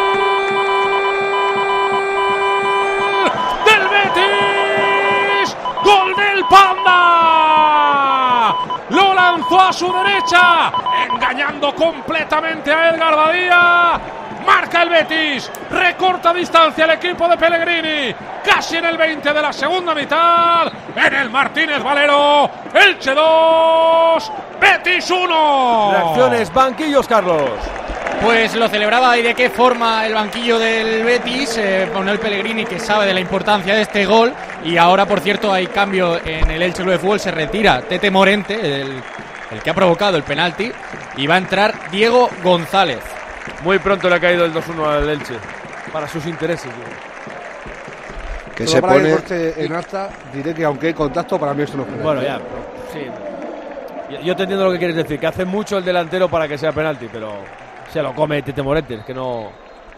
del Betis. Gol del Panda. Lo lanzó a su derecha, engañando completamente a Edgar Badía. Marca el Betis, recorta distancia el equipo de Pellegrini, casi en el 20 de la segunda mitad, en el Martínez Valero, Elche 2, Betis 1. Reacciones, banquillos, Carlos. Pues lo celebraba y de qué forma el banquillo del Betis, con el Pellegrini que sabe de la importancia de este gol, y ahora por cierto hay cambio en el Elche Club de Fútbol, se retira Tete Morente, el que ha provocado el penalti, y va a entrar Diego González. Muy pronto le ha caído el 2-1 al Elche, para sus intereses. Que se pone en acta, diré que aunque hay contacto, para mí esto no es penalti. Bueno, ya, sí. Yo te entiendo lo que quieres decir, que hace mucho el delantero para que sea penalti, pero se lo come Tete Morente, es que no...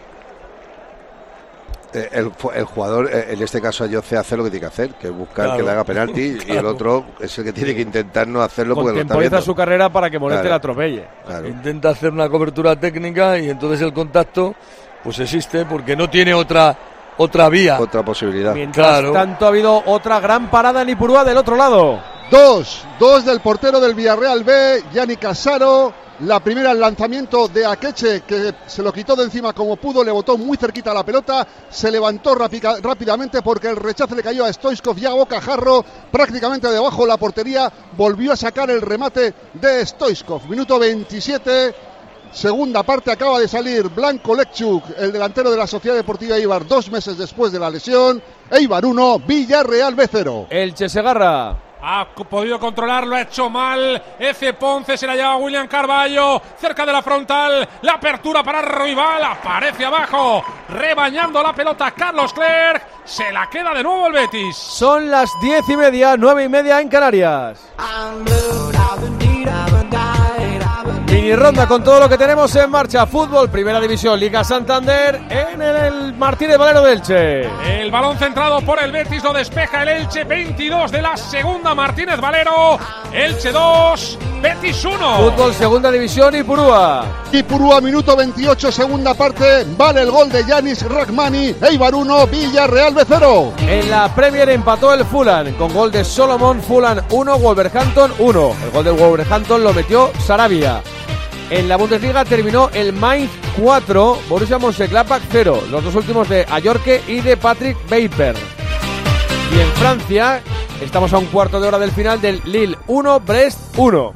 El jugador, en este caso Ayoce, hace lo que tiene que hacer, que es buscar que le haga penalti, y el otro es el que tiene que intentar no hacerlo porque lo está viendo. Su carrera para que Morente la atropelle. Intenta hacer una cobertura técnica y entonces el contacto pues existe porque no tiene otra vía. Otra posibilidad. Mientras tanto ha habido otra gran parada en Ipurúa del otro lado. Dos del portero del Villarreal B, Yannick Casaro. La primera, el lanzamiento de Akeche, que se lo quitó de encima como pudo, le botó muy cerquita la pelota, se levantó rápidamente porque el rechace le cayó a Stoichkov ya a bocajarro, prácticamente debajo de la portería, volvió a sacar el remate de Stoichkov. Minuto 27, segunda parte, acaba de salir Blanco Lekchuk, el delantero de la Sociedad Deportiva Eibar, 2 meses después de la lesión. Eibar 1, Villarreal B 0. Elche Segarra. Ha podido controlarlo, ha hecho mal. Eze Ponce se la lleva William Carballo. Cerca de la frontal. La apertura para Ruibal. Aparece abajo. Rebañando la pelota Carlos Clerc. Se la queda de nuevo el Betis. Son las 10:30, 9:30 en Canarias. Mini ronda con todo lo que tenemos en marcha. Fútbol, Primera División, Liga Santander en el Martínez Valero de Elche. El balón centrado por el Betis lo despeja el Elche. 22 de la segunda, Martínez Valero. Elche 2, Betis 1. Fútbol, Segunda División, Ipurúa. Ipurúa, minuto 28, segunda parte. Vale el gol de Yanis Rahmani. Eibar 1, Villarreal B 0. En la Premier empató el Fulham con gol de Solomon. Fulham 1, Wolverhampton 1. El gol del Wolverhampton lo metió Sarabia. En la Bundesliga terminó el Mainz 4, Borussia Mönchengladbach 0. Los dos últimos de Ajorque y de Patrick Veiper. Y en Francia estamos a un cuarto de hora del final del Lille 1, Brest 1.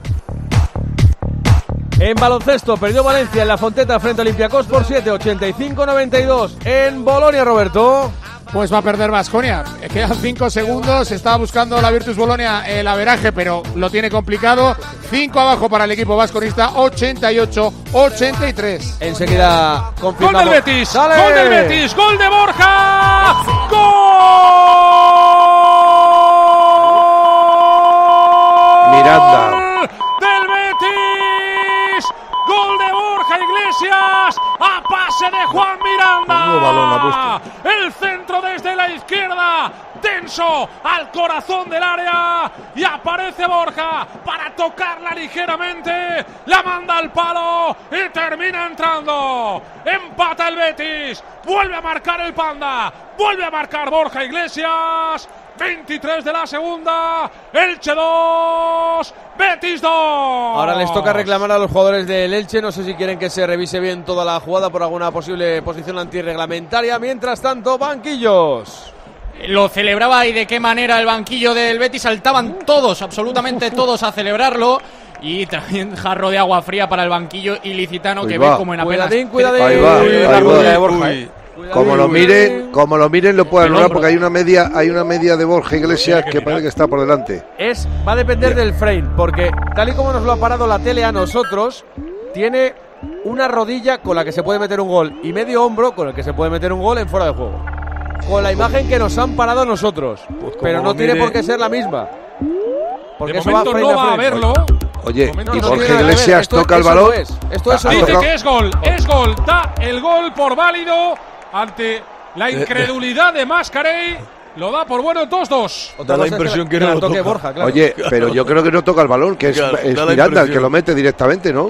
En baloncesto perdió Valencia en la Fonteta frente a Olympiacos por 7, 85-92. En Bolonia, Roberto. Pues va a perder Baskonia. Quedan 5 segundos. Estaba buscando la Virtus Bolonia el averaje, pero lo tiene complicado. 5 abajo para el equipo vasconista. 88-83. Enseguida confirmamos. Gol del Betis. ¡Sale! Gol del Betis. Gol de Borja. ¡Gol! Miranda. Del Betis. Gol de Borja Iglesias. A pase de Juan Miranda. El centro desde la izquierda. Tenso al corazón del área. Y aparece Borja para tocarla ligeramente. La manda al palo y termina entrando. Empata el Betis. Vuelve a marcar el Panda. Vuelve a marcar Borja Iglesias. 23 de la segunda, Elche 2, Betis 2. Ahora les toca reclamar a los jugadores del Elche. No sé si quieren que se revise bien toda la jugada por alguna posible posición antirreglamentaria. Mientras tanto, banquillos. Lo celebraba y de qué manera el banquillo del Betis. Saltaban todos, absolutamente todos, a celebrarlo. Y también jarro de agua fría para el banquillo ilicitano, que ve como en apenas... Cuidadín. Ahí va. Como lo miren, lo pueden anular porque hay una media de Borja Iglesias que parece que está por delante. Va a depender del frame, porque tal y como nos lo ha parado la tele a nosotros, tiene una rodilla con la que se puede meter un gol y medio hombro con el que se puede meter un gol en fuera de juego. Con la imagen que nos han parado a nosotros, pero no tiene por qué ser la misma. Porque de eso momento va no va a verlo. Oye, y Borja Iglesias toca el balón. Esto es dice que es gol, da el gol por válido ante la incredulidad de Mascarell. Lo da por bueno 2-2. Da la impresión que no lo toca. Borja, claro. Oye, pero yo creo que no toca el balón, que es Miranda el que lo mete directamente, ¿no?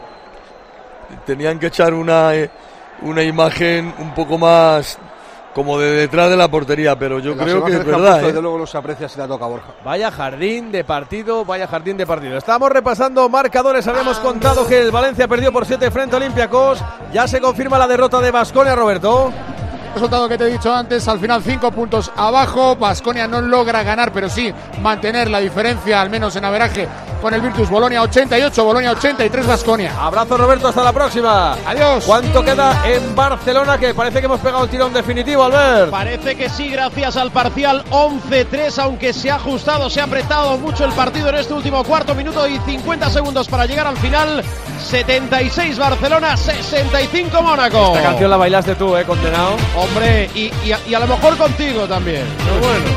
Tenían que echar una imagen un poco más como de detrás de la portería, pero yo creo que es verdad. Desde luego no se aprecia si la toca Borja. Vaya jardín de partido. Estamos repasando marcadores. Habíamos contado que el Valencia perdió por 7 frente a Olympiacos. Ya se confirma la derrota de Baskonia, Roberto. Resultado que te he dicho antes, al final 5 puntos abajo. Baskonia no logra ganar, pero sí mantener la diferencia, al menos en averaje, con el Virtus. Bolonia 88, Bolonia 83, Baskonia. Abrazo, Roberto, hasta la próxima. Adiós. ¿Cuánto queda en Barcelona? Que parece que hemos pegado el tirón definitivo, Albert. Parece que sí, gracias al parcial 11-3, aunque se ha ajustado, se ha apretado mucho el partido en este último cuarto, minuto y 50 segundos para llegar al final. 76 Barcelona, 65 Mónaco. Esta canción la bailaste tú, condenado. Hombre, y a lo mejor contigo también. Muy bueno.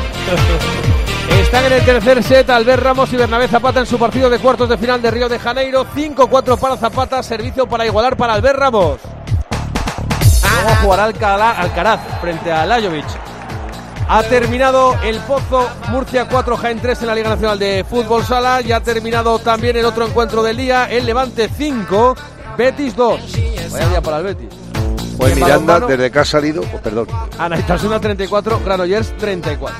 Están en el tercer set Albert Ramos y Bernabé Zapata en su partido de cuartos de final de Río de Janeiro. 5-4 para Zapata, servicio para igualar para Albert Ramos. Luego jugará Alcaraz frente a Lajovic. Ha terminado el Pozo, Murcia 4, Jaén 3 en la Liga Nacional de Fútbol Sala. Ya ha terminado también el otro encuentro del día, el Levante 5, Betis 2. Vaya día para el Betis. Pues Miranda, desde que ha salido, perdón. Anaitasuna 34, Granollers 34.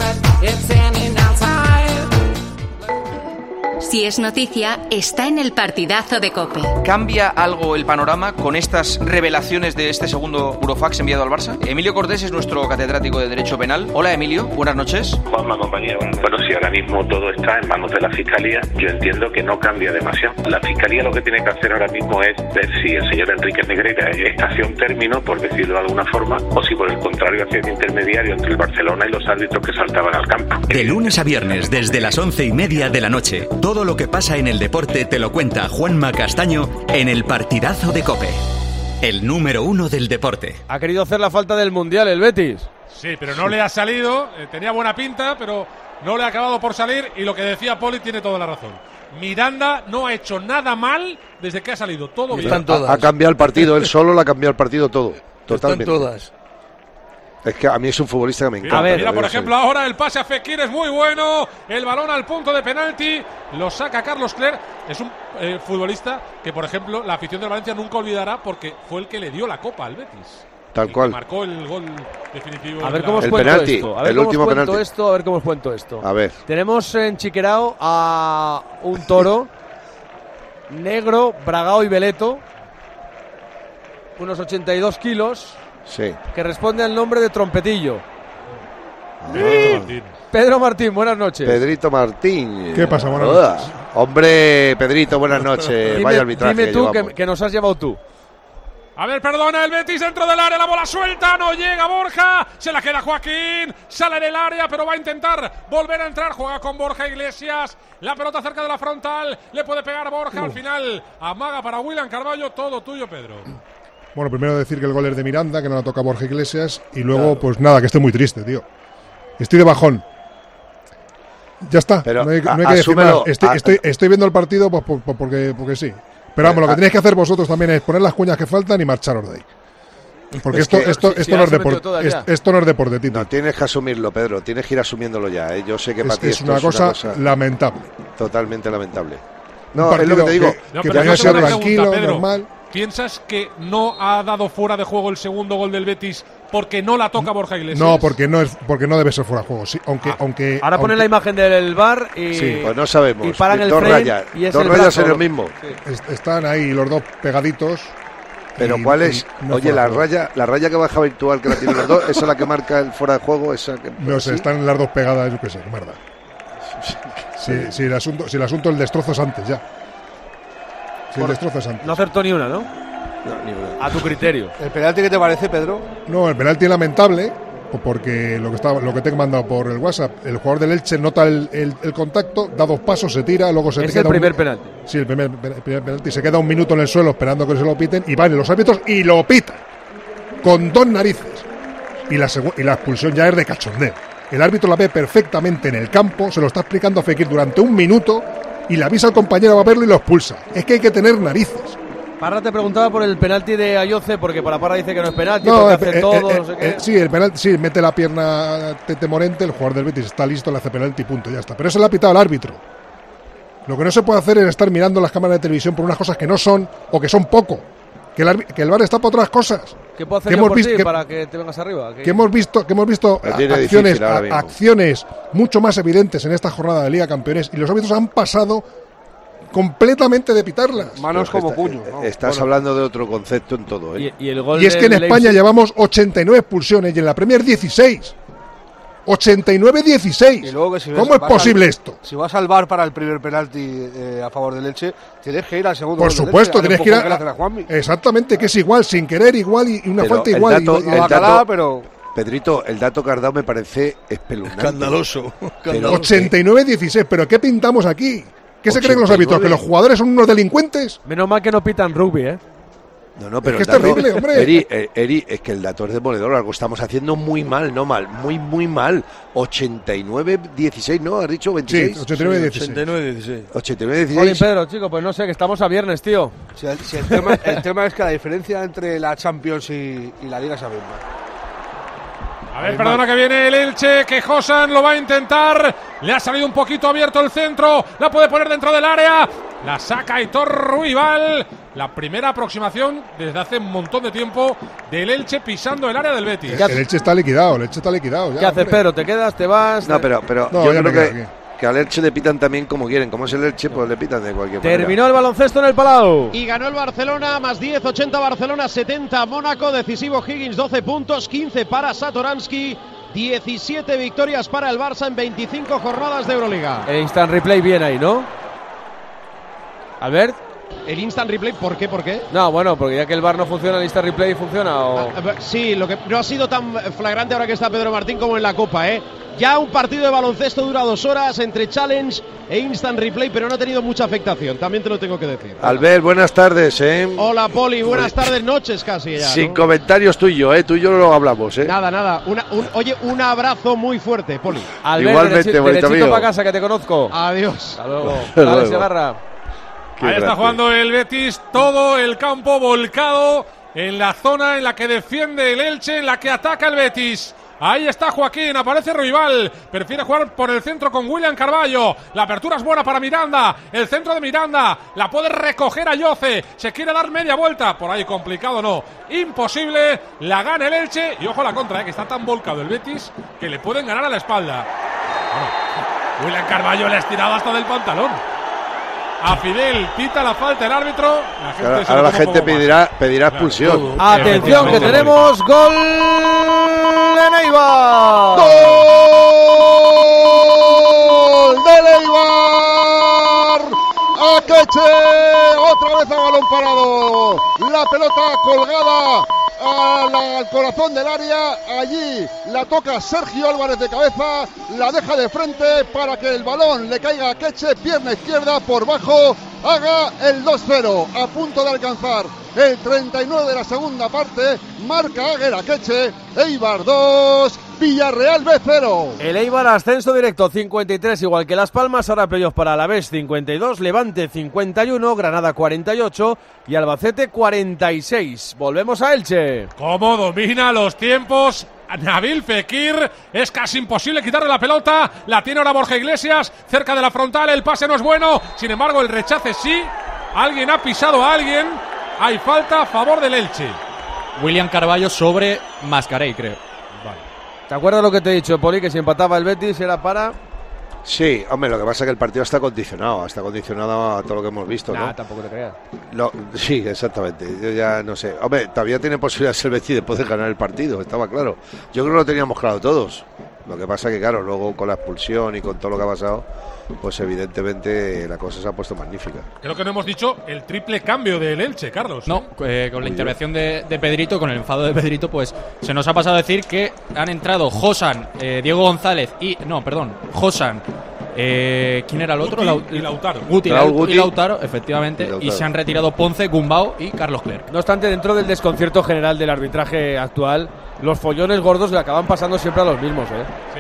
Si es noticia, está en el partidazo de COPE. ¿Cambia algo el panorama con estas revelaciones de este segundo burofax enviado al Barça? Emilio Cortés es nuestro catedrático de Derecho Penal. Hola, Emilio, buenas noches. Juanma, compañía. Bueno, si ahora mismo todo está en manos de la Fiscalía, yo entiendo que no cambia demasiado. La Fiscalía lo que tiene que hacer ahora mismo es ver si el señor Enrique Negreira está hacia un término, por decirlo de alguna forma, o si por el contrario hacia el intermediario entre el Barcelona y los árbitros que saltaban al campo. De lunes a viernes, desde las 11:30 de la noche, todo lo que pasa en el deporte te lo cuenta Juanma Castaño en el partidazo de COPE. El número 1 del deporte. Ha querido hacer la falta del Mundial el Betis. Sí, pero no le ha salido, tenía buena pinta, pero no le ha acabado por salir, y lo que decía Poli tiene toda la razón. Miranda no ha hecho nada mal desde que ha salido, todo bien. Ha cambiado el partido, él solo le ha cambiado el partido todo, totalmente. Están todas. Es que a mí es un futbolista que me encanta. Mira, por ejemplo, ahora el pase a Fekir es muy bueno. El balón al punto de penalti. Lo saca Carlos Cler. Es un futbolista que, por ejemplo, la afición de Valencia nunca olvidará porque fue el que le dio la copa al Betis. Tal cual. Marcó el gol definitivo. A ver cómo os cuento esto. A ver cómo os cuento esto. A ver. Tenemos en Chiquerao a un toro negro, bragao y veleto. Unos 82 kilos. Sí. Que responde al nombre de Trompetillo. Martín. Pedro Martín, buenas noches. Pedrito Martín. ¿Qué pasa? Buenas noches. Hombre, Pedrito, buenas noches. Vaya arbitraje. Dime tú que nos has llevado tú. A ver, perdona, el Betis dentro del área, la bola suelta, no llega Borja, se la queda Joaquín, sale del área, pero va a intentar volver a entrar, juega con Borja Iglesias, la pelota cerca de la frontal, le puede pegar Borja, al final amaga para William Carballo, todo tuyo, Pedro. Bueno, primero decir que el gol es de Miranda, que no la toca Borja Iglesias, y luego, pues nada, que estoy muy triste, tío. Estoy de bajón. Ya está, pero no hay que decir nada. Estoy viendo el partido pues, porque sí. Pero vamos, lo que tenéis que hacer vosotros también es poner las cuñas que faltan y marcharos de ahí. Porque esto no es deporte. Esto no es deporte, Tito. No, tienes que asumirlo, Pedro. Tienes que ir asumiéndolo ya. Yo sé que para ti es una cosa lamentable. Totalmente lamentable. No, es lo que te digo. Que podría ser tranquilo, Pedro, normal. ¿Piensas que no ha dado fuera de juego el segundo gol del Betis porque no la toca Borja Iglesias? No, porque no debe ser fuera de juego. Sí, aunque ahora ponen la imagen del VAR y sí, pues no sabemos. Y paran el dos frame rayas, y es dos el rayas brazo, en el mismo. Sí. Están ahí los dos pegaditos. Pero ¿cuál es? Oye, la raya que baja virtual que la tienen los dos, esa es la que marca el fuera de juego, esa que no sé, están las dos pegadas, yo qué sé, verdad. Si el asunto el destrozo es antes ya. Si el destrozo es antes. No acertó ni una, ¿no? No, ni una. A tu criterio. ¿El penalti qué te parece, Pedro? No, el penalti es lamentable, porque lo que te he mandado por el WhatsApp, el jugador del Elche nota el contacto, da dos pasos, se tira, luego se es queda el primer penalti. Sí, el primer penalti, se queda un minuto en el suelo esperando que se lo piten y van los árbitros y lo pitan con dos narices. Y la expulsión ya es de cachondeo. El árbitro la ve perfectamente en el campo, se lo está explicando a Fekir durante un minuto y le avisa al compañero a verlo y lo expulsa. Es que hay que tener narices. Parra te preguntaba por el penalti de Ayoce, porque para Parra dice que no es penalti, porque hace todo, no sé qué. Sí, el penalti, sí, mete la pierna Tete Morente, el jugador del Betis está listo, le hace penalti, punto, ya está. Pero eso le ha pitado el árbitro. Lo que no se puede hacer es estar mirando las cámaras de televisión por unas cosas que no son, o que son poco. Que el VAR está para otras cosas. ¿Qué puedo hacer yo por ti para que te vengas arriba? Que hemos visto acciones mucho más evidentes en esta jornada de Liga Campeones y los árbitros han pasado completamente de pitarlas. Manos como puño. Estás hablando de otro concepto en todo, ¿eh? Y es que en España llevamos 89 expulsiones y en la Premier 16. 89-16. ¿Cómo es posible esto? Si vas al VAR para el primer penalti a favor del Elche, tienes que ir al segundo. Por supuesto, tienes que ir a exactamente, que es igual, sin querer igual y una falta igual. Pero Pedrito, el dato que has dado me parece espeluznante. Escandaloso. 89-16, pero ¿qué pintamos aquí? ¿Qué se creen los árbitros? ¿Que los jugadores son unos delincuentes? Menos mal que no pitan rugby, ¿eh? No, pero es que es terrible, hombre. Eri, es que el dato es demoledor, algo estamos haciendo muy mal, muy mal. 89-16, ¿no? ¿Has dicho 26? Sí, 89-16. 89-16. Oye, Pedro, chico, pues no sé, que estamos a viernes, tío. Si el tema es que la diferencia entre la Champions y la Liga es la misma. A ver, perdona que viene el Elche, que Josan lo va a intentar. Le ha salido un poquito abierto el centro. La puede poner dentro del área. La saca Aitor Ruibal. La primera aproximación desde hace un montón de tiempo del Elche pisando el área del Betis. El Elche está liquidado, ya, ¿qué haces, Pedro? ¿Te quedas, te vas? No, pero yo creo que al Elche le pitan también como quieren. Como es el Elche, pues le pitan de cualquier manera. Terminó el baloncesto en el Palau. Y ganó el Barcelona, más 10, 80 Barcelona, 70 Mónaco. Decisivo Higgins, 12 puntos, 15 para Satoransky. 17 victorias para el Barça en 25 jornadas de Euroliga. El instant replay bien ahí, ¿no? Albert. El instant replay, ¿por qué? No, bueno, porque ya que el VAR no funciona, el instant replay funciona. ¿O? Sí, lo que no ha sido tan flagrante ahora que está Pedro Martín como en la Copa, ¿eh? Ya un partido de baloncesto dura 2 horas entre Challenge e Instant Replay, pero no ha tenido mucha afectación, también te lo tengo que decir. Albert, buenas tardes, Hola, Poli, buenas tardes, noches casi ya, Sin ¿no? comentarios tú y yo, tú y yo no lo hablamos, Nada. Oye, un abrazo muy fuerte, Poli. Albert, igualmente, derechito para casa, que te conozco. Adiós. Hasta luego. Dale, Segarra. Ahí está jugando el Betis, todo el campo volcado en la zona en la que defiende el Elche, en la que ataca el Betis. Ahí está Joaquín, aparece Ruibal, prefiere jugar por el centro con William Carballo, la apertura es buena para Miranda, el centro de Miranda, la puede recoger a Yoce, se quiere dar media vuelta, por ahí complicado no, imposible, la gana el Elche, y ojo a la contra, que está tan volcado el Betis, que le pueden ganar a la espalda. Bueno, William Carballo le ha estirado hasta del pantalón. A Fidel pita la falta el árbitro. Ahora la gente pedirá expulsión. Atención, que tenemos gol de Eibar. ¡Gol del Eibar! Akeche, otra vez a balón parado. La pelota colgada al corazón del área. Allí la toca Sergio Álvarez de cabeza, la deja de frente para que el balón le caiga a Akeche, pierna izquierda por bajo, haga el 2-0, a punto de alcanzar el 39 de la segunda parte. Marca Aguer Akeche, Eibar 2, Villarreal B 0. El Eibar ascenso directo 53, igual que Las Palmas, ahora playoff para Alavés 52, Levante 51, Granada 48 y Albacete 46. Volvemos a Elche. Cómo domina los tiempos Nabil Fekir, es casi imposible quitarle la pelota, la tiene ahora Borja Iglesias, cerca de la frontal, el pase no es bueno, sin embargo el rechace sí, alguien ha pisado a alguien, hay falta a favor del Elche. William Carballo sobre Mascarell, creo. Vale. ¿Te acuerdas lo que te he dicho, Poli? Que si empataba el Betis era para... Sí, hombre, lo que pasa es que el partido está condicionado a todo lo que hemos visto, ¿no? Tampoco te creas. Sí, exactamente, yo ya no sé. Hombre, todavía tiene posibilidades el Betis de poder ganar el partido, estaba claro. Yo creo que lo teníamos claro todos. Lo que pasa es que, claro, luego con la expulsión y con todo lo que ha pasado, pues evidentemente la cosa se ha puesto magnífica. Creo que no hemos dicho el triple cambio del Elche, Carlos. No, con la intervención de Pedrito, con el enfado de Pedrito, pues se nos ha pasado a decir que han entrado Josan, Diego González y... No, perdón, Josan... ¿quién era el otro? Y Lautaro. Guti y Lautaro, efectivamente. Y se han retirado Ponce, Gumbau y Carlos Clerc. No obstante, dentro del desconcierto general del arbitraje actual, los follones gordos le acaban pasando siempre a los mismos, Sí.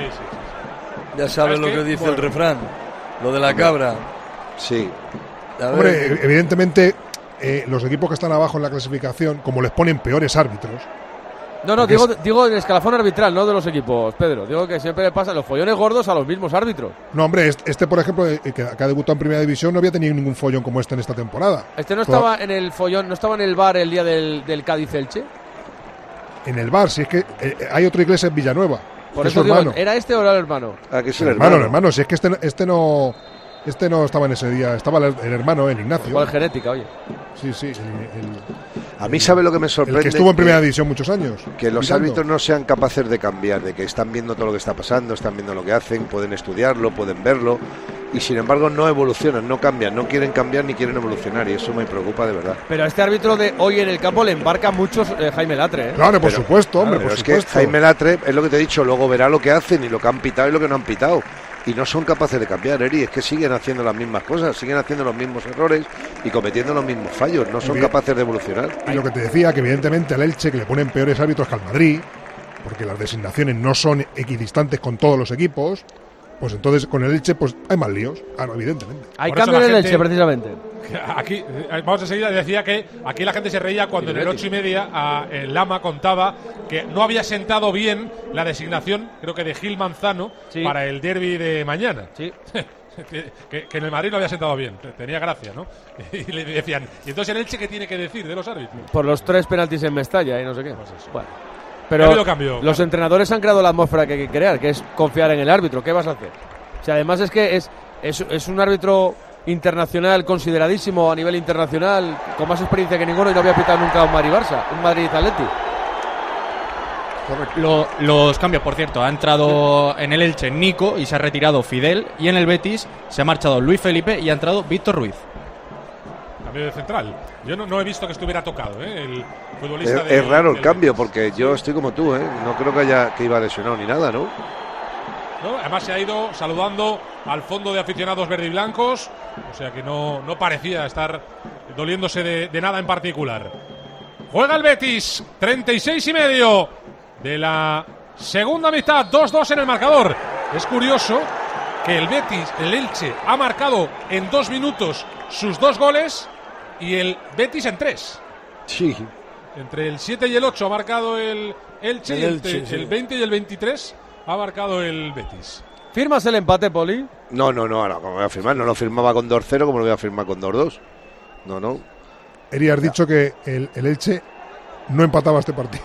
Ya sabes lo que dice el refrán, lo de la cabra. Sí. Hombre, evidentemente los equipos que están abajo en la clasificación, como les ponen peores árbitros. No, digo el escalafón arbitral, no de los equipos, Pedro. Digo que siempre le pasan los follones gordos a los mismos árbitros. No, hombre, este por ejemplo, que ha debutado en Primera División, no había tenido ningún follón como este en esta temporada. ¿Este no estaba en el follón, no estaba en el bar el día del Cádiz-Elche? En el bar, si es que hay otro Iglesias en Villanueva. Por eso digo, ¿era este o era el hermano? Que es el hermano, si es que este no estaba en ese día, estaba el hermano, el Ignacio. Igual genética, oye. Sí. A mí sabe lo que me sorprende. El que estuvo en Primera División muchos años. Que los árbitros no sean capaces de cambiar, de que están viendo todo lo que está pasando, están viendo lo que hacen, pueden estudiarlo, pueden verlo, y sin embargo no evolucionan, no cambian, no quieren cambiar ni quieren evolucionar, y eso me preocupa de verdad. Pero a este árbitro de hoy en el campo le embarca muchos Jaime Latre, Claro, por supuesto, hombre, pero por supuesto. Que Jaime Latre, es lo que te he dicho, luego verá lo que hacen y lo que han pitado y lo que no han pitado. Y no son capaces de cambiar, Eri, es que siguen haciendo las mismas cosas, siguen haciendo los mismos errores y cometiendo los mismos fallos, no son capaces de evolucionar. Y lo que te decía, que evidentemente al Elche, que le ponen peores árbitros que al Madrid, porque las designaciones no son equidistantes con todos los equipos, pues entonces con el Elche pues hay más líos, evidentemente. Hay cambio en el Elche, precisamente. Aquí, vamos a seguir, decía que aquí la gente se reía cuando en el 8:30 el Lama contaba que no había sentado bien la designación, creo que de Gil Manzano, para el derbi de mañana. Sí. que en el Madrid no había sentado bien, tenía gracia, ¿no? Y le decían, ¿y entonces el Elche qué tiene que decir de los árbitros? Por los 3 penaltis en Mestalla y no sé qué. Pues eso. Bueno. Pero cambio, los entrenadores han creado la atmósfera que hay que crear, que es confiar en el árbitro. ¿Qué vas a hacer? O sea, además es que es un árbitro internacional, consideradísimo a nivel internacional, con más experiencia que ninguno, y no había pitado nunca un Madrid-Barça, un Madrid-Atleti. Los cambios, por cierto, ha entrado en el Elche Nico y se ha retirado Fidel, y en el Betis se ha marchado Luis Felipe y ha entrado Víctor Ruiz. Cambio de central. Yo no he visto que estuviera tocado, el futbolista. Es raro el cambio, porque yo estoy como tú, no creo que iba lesionado ni nada, ¿no? ¿no? Además se ha ido saludando al fondo de aficionados verde y blancos, o sea que no parecía estar doliéndose de nada en particular. Juega el Betis, 36,5 de la segunda mitad, 2-2 en el marcador. Es curioso que el Elche ha marcado en 2 minutos sus 2 goles y el Betis en 3. Sí. Entre el 7 y el 8 ha marcado el Elche, y el 20 y el 23 ha marcado el Betis. ¿Firmas el empate, Poli? No, ahora, ¿cómo voy a firmar? No lo firmaba con 2-0, como lo voy a firmar con 2-2. No. Eri, has dicho que el Elche no empataba este partido.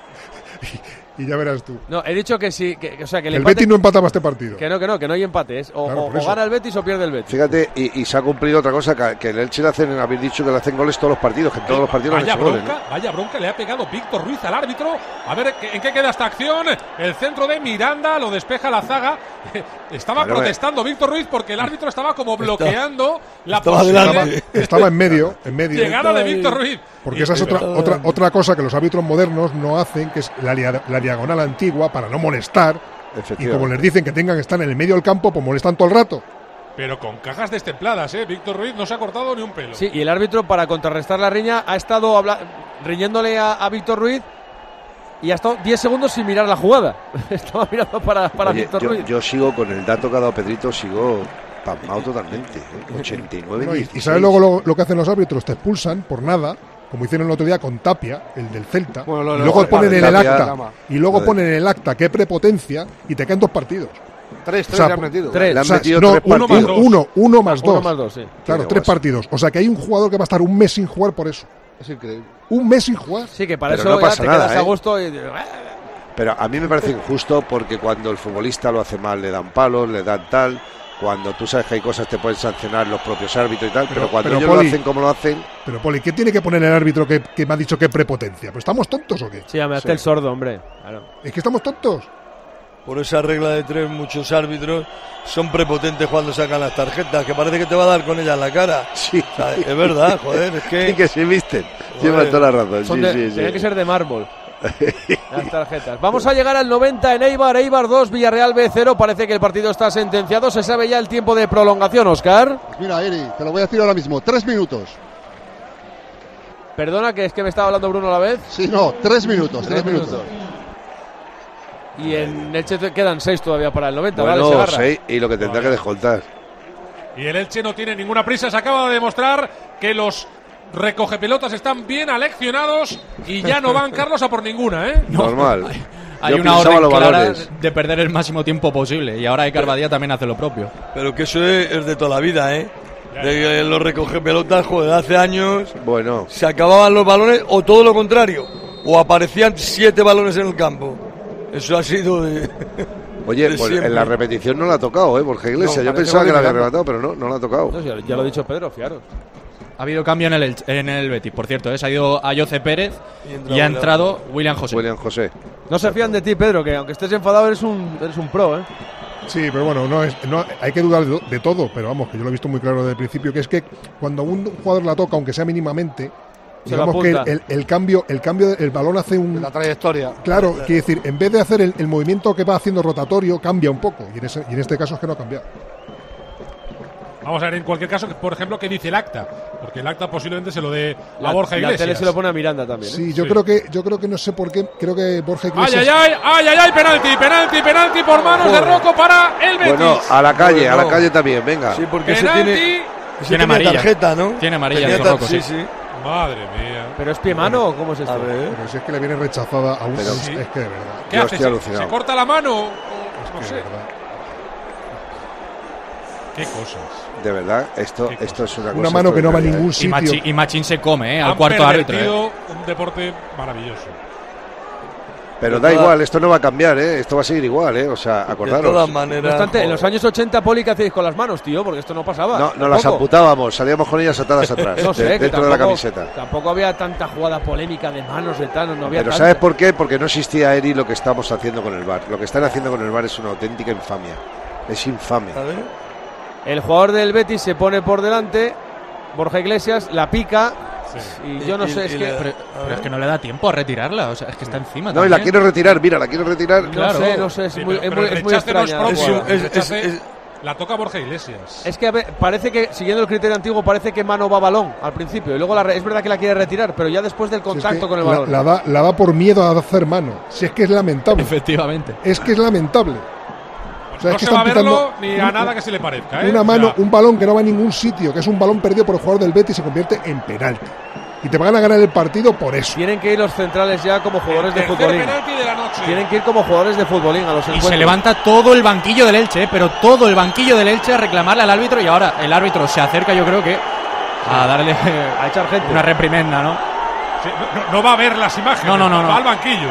Y ya verás tú. No, he dicho que sí, o sea, que el Betis no empataba este partido. Que no hay empate. O gana el Betis o pierde el Betis. Fíjate, y se ha cumplido otra cosa, que el Elche habéis dicho que le hacen goles todos los partidos, que en todos los partidos vaya han hecho bronca, goles, ¿no? Vaya bronca le ha pegado Víctor Ruiz al árbitro. A ver en qué queda esta acción. El centro de Miranda lo despeja la zaga. Estaba protestando Víctor Ruiz porque el árbitro estaba como bloqueando la posibilidad. Estaba en medio. Llegada de Víctor Ruiz. Porque esa es otra cosa que los árbitros modernos no hacen, que es la diagonal antigua, para no molestar, y como les dicen que tengan que estar en el medio del campo, pues molestan todo el rato. Pero con cajas destempladas, Víctor Ruiz no se ha cortado ni un pelo. Sí, y el árbitro, para contrarrestar la riña, ha estado riñéndole a Víctor Ruiz y ha estado 10 segundos sin mirar la jugada. Estaba mirando para Víctor Ruiz. Yo sigo con el dato que ha dado Pedrito, sigo pasmado totalmente. 89 y ¿sabes luego lo que hacen los árbitros? Te expulsan por nada, como hicieron el otro día con Tapia, el del Celta, y luego ponen en el acta, ponen en el acta qué prepotencia, y te caen 2 partidos. 3 le han metido. 3. Le han metido 3 partidos. 1 más 2. 1 más 2, sí. Claro, 3 partidos. O sea que hay un jugador que va a estar un mes sin jugar por eso. Es increíble. Un mes sin jugar. Sí, que para Pero eso no pasa ya te nada, quedas a gusto y... Pero a mí me parece injusto, porque cuando el futbolista lo hace mal le dan palos, le dan tal. Cuando tú sabes que hay cosas te pueden sancionar los propios árbitros y tal, pero cuando ellos Poli, lo hacen como lo hacen... Pero Poli, ¿qué tiene que poner el árbitro que me ha dicho que prepotencia? ¿Pues estamos tontos o qué? Sí, me hace el sordo, hombre. Claro. Es que estamos tontos. Por esa regla de 3, muchos árbitros son prepotentes cuando sacan las tarjetas, que parece que te va a dar con ellas en la cara. Sí. O sea, es verdad, joder, es que... Sí, que se visten. Llevan toda la razón. Tienen que ser de mármol. Las tarjetas. Vamos a llegar al 90 en Eibar 2, Villarreal B0. Parece que el partido está sentenciado. Se sabe ya el tiempo de prolongación, Óscar. Mira, Eri, te lo voy a decir ahora mismo. 3 minutos. Perdona, que es que me estaba hablando Bruno a la vez. Sí, no, 3 minutos. 3 minutos. Y en Elche quedan 6 todavía para el 90. Bueno, ¿vale? 6 y lo que tendrá que descontar. Y el Elche no tiene ninguna prisa. Se acaba de demostrar que los recogepelotas están bien aleccionados y ya no van, Carlos, a por ninguna, Normal. Hay una orden clara de perder el máximo tiempo posible, y ahora Iker Badía también hace lo propio. Pero que eso es de toda la vida, De que los recogepelotas, joder, hace años bueno, se acababan los balones, o todo lo contrario, o aparecían 7 balones en el campo. Eso ha sido de... Oye, pues en la repetición no la ha tocado, Borja Iglesias. Yo pensaba que la había arrebatado, pero no la ha tocado. No, ya lo ha dicho Pedro, fiaros. Ha habido cambio en el Betis, por cierto, se ha ido a Jose Pérez y ha entrado William José. No se fían de ti, Pedro, que aunque estés enfadado eres un pro, Sí, pero bueno, no hay que dudar de todo, pero vamos, que yo lo he visto muy claro desde el principio, que es que cuando un jugador la toca, aunque sea mínimamente, digamos que el cambio, el balón hace la trayectoria. Claro, quiere decir, en vez de hacer el movimiento que va haciendo rotatorio, cambia un poco, y en este caso es que no ha cambiado. Vamos a ver, en cualquier caso, por ejemplo, qué dice el acta, porque el acta posiblemente se lo dé a Borja Iglesias. La tele se lo pone a Miranda también. Sí, yo creo que no sé por qué, creo que Borja Iglesias... ¡Ay, penalti por manos de Rocco para el Betis! Bueno, a la calle también, venga. Sí, porque penalti. Tiene amarilla. Tarjeta, ¿no? Tiene amarilla Rocco, sí. Madre mía. ¿Pero es pie mano o cómo es esto? A ver. Pero si es que le viene rechazada a un... Pero, es que de verdad. ¿Qué hace? ¿Se corta la mano? No sé. Qué cosas. De verdad, esto es una cosa. Una mano que no va a ningún sitio. Y Machín se come, al cuarto árbitro. Un deporte maravilloso. Pero da igual, esto no va a cambiar, esto va a seguir igual, o sea, acordaros. De todas maneras. No obstante, en los años 80, Poli, ¿qué hacéis con las manos, tío? Porque esto no pasaba. No las amputábamos, salíamos con ellas atadas atrás, no sé, dentro de la camiseta. Tampoco había tanta jugada polémica de manos, de tal, no había. Pero ¿sabes por qué? Porque no existía, Eri, lo que estamos haciendo con el VAR. Lo que están haciendo con el VAR es una auténtica infamia. Es infame. A ver. El jugador del Betis se pone por delante, Borja Iglesias, la pica Y yo no sé, pero es que no le da tiempo a retirarla, o sea, es que está encima. No, también. y la quiere retirar, mira, la quiere retirar. No sé, es muy extraña. La toca Borja Iglesias. Es que parece que, siguiendo el criterio antiguo, parece que mano va balón al principio. Y luego es verdad que la quiere retirar, pero ya después del contacto con el balón. La da por miedo a hacer mano. Si es que es lamentable. Efectivamente. Es que es lamentable. O sea, no se va a verlo ni a nada que se le parezca. Una mano, un balón que no va a ningún sitio, que es un balón perdido por el jugador del Betis, se convierte en penalti. Y te van a ganar el partido por eso. Tienen que ir los centrales ya como jugadores de futbolín. Tienen que ir como jugadores de futbolín a los encuentros. Y se levanta todo el banquillo del Elche, pero todo el banquillo del Elche a reclamarle al árbitro, y ahora el árbitro se acerca, yo creo que a darle a echar gente. Una reprimenda, ¿no? Sí, no va a ver las imágenes, no. Va al banquillo,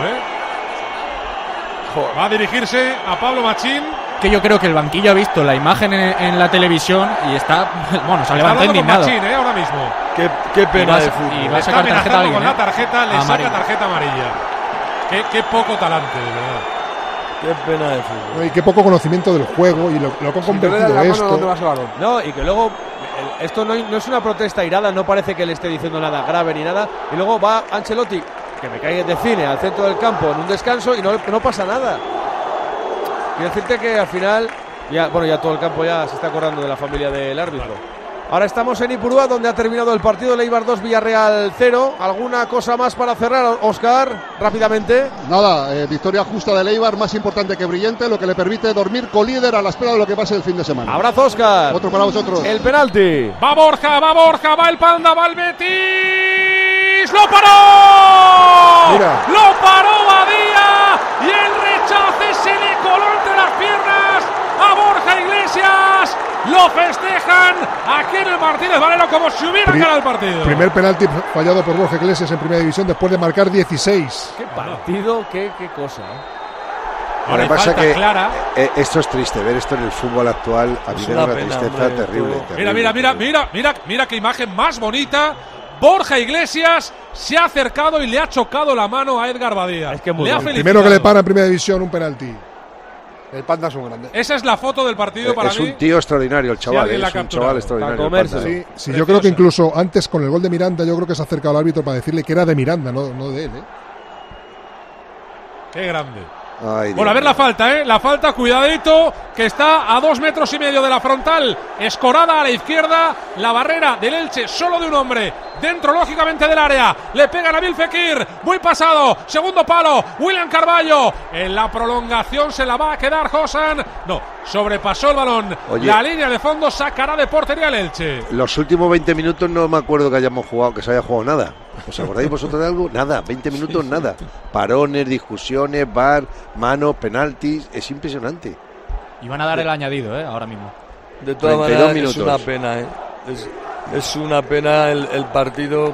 Va a dirigirse a Pablo Machín. Que yo creo que el banquillo ha visto la imagen en la televisión y está, se ha levantado indignado. Machín, ahora mismo. Qué pena de fútbol. Y va a sacar tarjeta a alguien, con la tarjeta, le saca tarjeta amarilla. Qué poco talante, de verdad. Qué pena de fútbol. Y qué poco conocimiento del juego y lo que ha convertido esto. No, y que luego esto no es una protesta airada, no parece que le esté diciendo nada grave ni nada. Y luego va Ancelotti, que me cae de cine, al centro del campo en un descanso y no pasa nada. Quiero decirte que al final ya todo el campo ya se está acordando de la familia del árbitro. Ahora estamos en Ipurúa, donde ha terminado el partido. Eibar 2, Villarreal 0. ¿Alguna cosa más para cerrar, Óscar? Rápidamente. Nada, victoria justa del Eibar, más importante que brillante, lo que le permite dormir colíder a la espera de lo que pase el fin de semana. Abrazo, Óscar. Otro para vosotros. El penalti. Va Borja, va el Panda, va el Betis. ¡Lo paró! Mira. ¡Lo paró Badía! Y el rechace se le coló entre las piernas a Borja Iglesias. Lo festejan aquí en el Martínez Valero como si hubieran ganado el partido. Primer penalti fallado por Borja Iglesias en primera división después de marcar 16. Qué partido, qué cosa. Lo que pasa que esto es triste, ver esto en el fútbol actual a mí me da una tristeza terrible. Mira qué imagen más bonita. Borja Iglesias se ha acercado y le ha chocado la mano a Edgar Badía. Es que el primero que le para en primera división un penalti. El Panda es un grande. Esa es la foto del partido para mí. Es un tío extraordinario el chaval, es un chaval extraordinario. Sí, yo creo que incluso antes con el gol de Miranda, yo creo que se ha acercado al árbitro para decirle que era de Miranda, no de él. Qué grande. Ay, bueno, a ver la falta, La falta, cuidadito, que está a 2,5 metros de la frontal. Escorada a la izquierda, la barrera del Elche, solo de un hombre. Dentro, lógicamente, del área. Le pega Nabil Fekir, muy pasado. Segundo palo, William Carballo. En la prolongación se la va a quedar Josan. No, sobrepasó el balón. Oye, la línea de fondo sacará de portería el Elche. Los últimos 20 minutos no me acuerdo que hayamos jugado, que se haya jugado nada. ¿Os acordáis vosotros de algo? Nada, 20 minutos nada. Parones, discusiones, VAR, manos, penaltis, es impresionante. Y van a dar el añadido, ahora mismo. De todas maneras, es una pena, Es una pena el partido,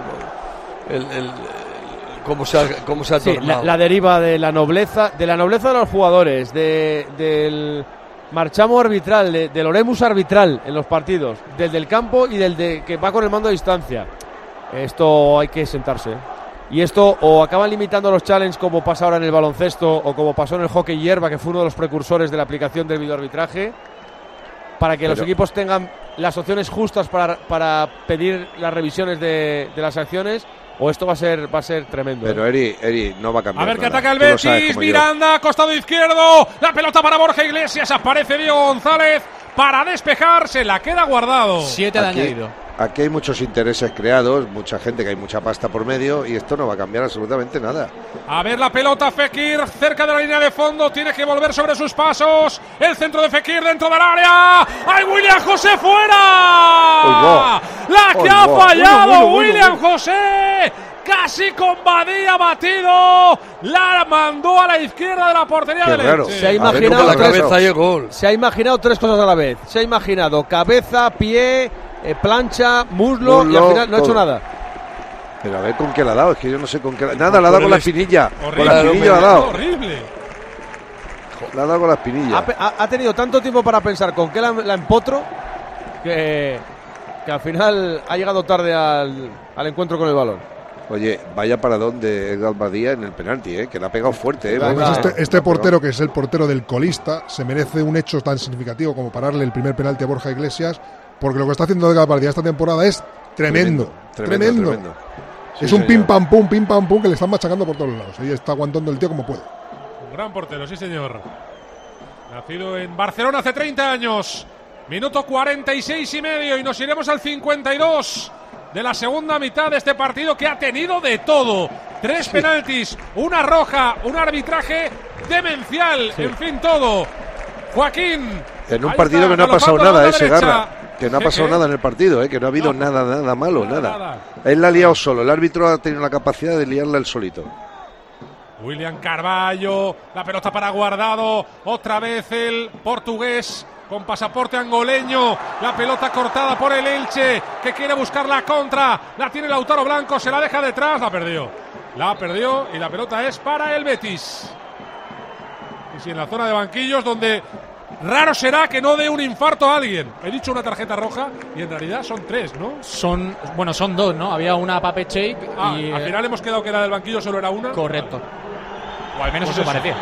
cómo se ha tornado. La deriva de la nobleza de los jugadores, del marchamo arbitral, del oremus arbitral en los partidos, del campo y del que va con el mando a distancia. Esto hay que sentarse. Y esto o acaban limitando los challenges, como pasa ahora en el baloncesto o como pasó en el hockey hierba, que fue uno de los precursores de la aplicación del videoarbitraje, para que los equipos tengan las opciones justas para pedir las revisiones de las acciones, o esto va a ser tremendo. Pero Eri no va a cambiar. A ver que nada. ataca el Betis, Miranda, costado izquierdo, la pelota para Borja Iglesias, aparece Diego González para despejar, se la queda guardado. 7 de añadido. Aquí hay muchos intereses creados, mucha gente, que hay mucha pasta por medio, y esto no va a cambiar absolutamente nada. A ver la pelota, Fekir, cerca de la línea de fondo, tiene que volver sobre sus pasos. El centro de Fekir dentro del área. ¡Ay, William José fuera! ¡La que ha fallado William José! Casi con Badía batido, la mandó a la izquierda de la portería del Elche. Se ha imaginado tres cosas a la vez. Se ha imaginado cabeza, pie, plancha, muslo, y al final no ha hecho nada. Pero a ver con qué la ha dado, es que yo no sé con qué nada, la ha dado con la espinilla. Con la espinilla la ha dado. Horrible. La ha dado con la espinilla. Ha tenido tanto tiempo para pensar con qué la empotro que al final ha llegado tarde al encuentro con el balón. Oye, vaya paradón de Edgar Badía en el penalti, que la ha pegado fuerte. Además, este portero, que es el portero del colista, se merece un hecho tan significativo como pararle el primer penalti a Borja Iglesias, porque lo que está haciendo Edgar Badía esta temporada es tremendo. tremendo. Sí, es un señor. pim pam pum que le están machacando por todos lados. Ahí está aguantando el tío como puede. Un gran portero, sí señor. Nacido en Barcelona hace 30 años. Minuto 46 y medio y nos iremos al 52 de la segunda mitad de este partido que ha tenido de todo. 3 penaltis, una roja, un arbitraje demencial, en fin, todo. Joaquín. En un ahí partido está, que no ha pasado galopando nada, a la derecha. Segarra. Que no ha pasado ¿Qué? nada en el partido, que no ha habido nada malo, nada. Él la ha liado solo, el árbitro ha tenido la capacidad de liarla él solito. William Carballo, la pelota para Guardado, otra vez el portugués con pasaporte angoleño, la pelota cortada por el Elche, que quiere buscar la contra, la tiene Lautaro Blanco, se la deja detrás, la perdió y la pelota es para el Betis. Y si en la zona de banquillos donde raro será que no dé un infarto a alguien. He dicho una tarjeta roja y en realidad son 3, ¿no? Son 2, ¿no? Había una a Pape Cheik y... al final hemos quedado que la del banquillo solo era una. Correcto. O al menos Pues eso eso. parecía.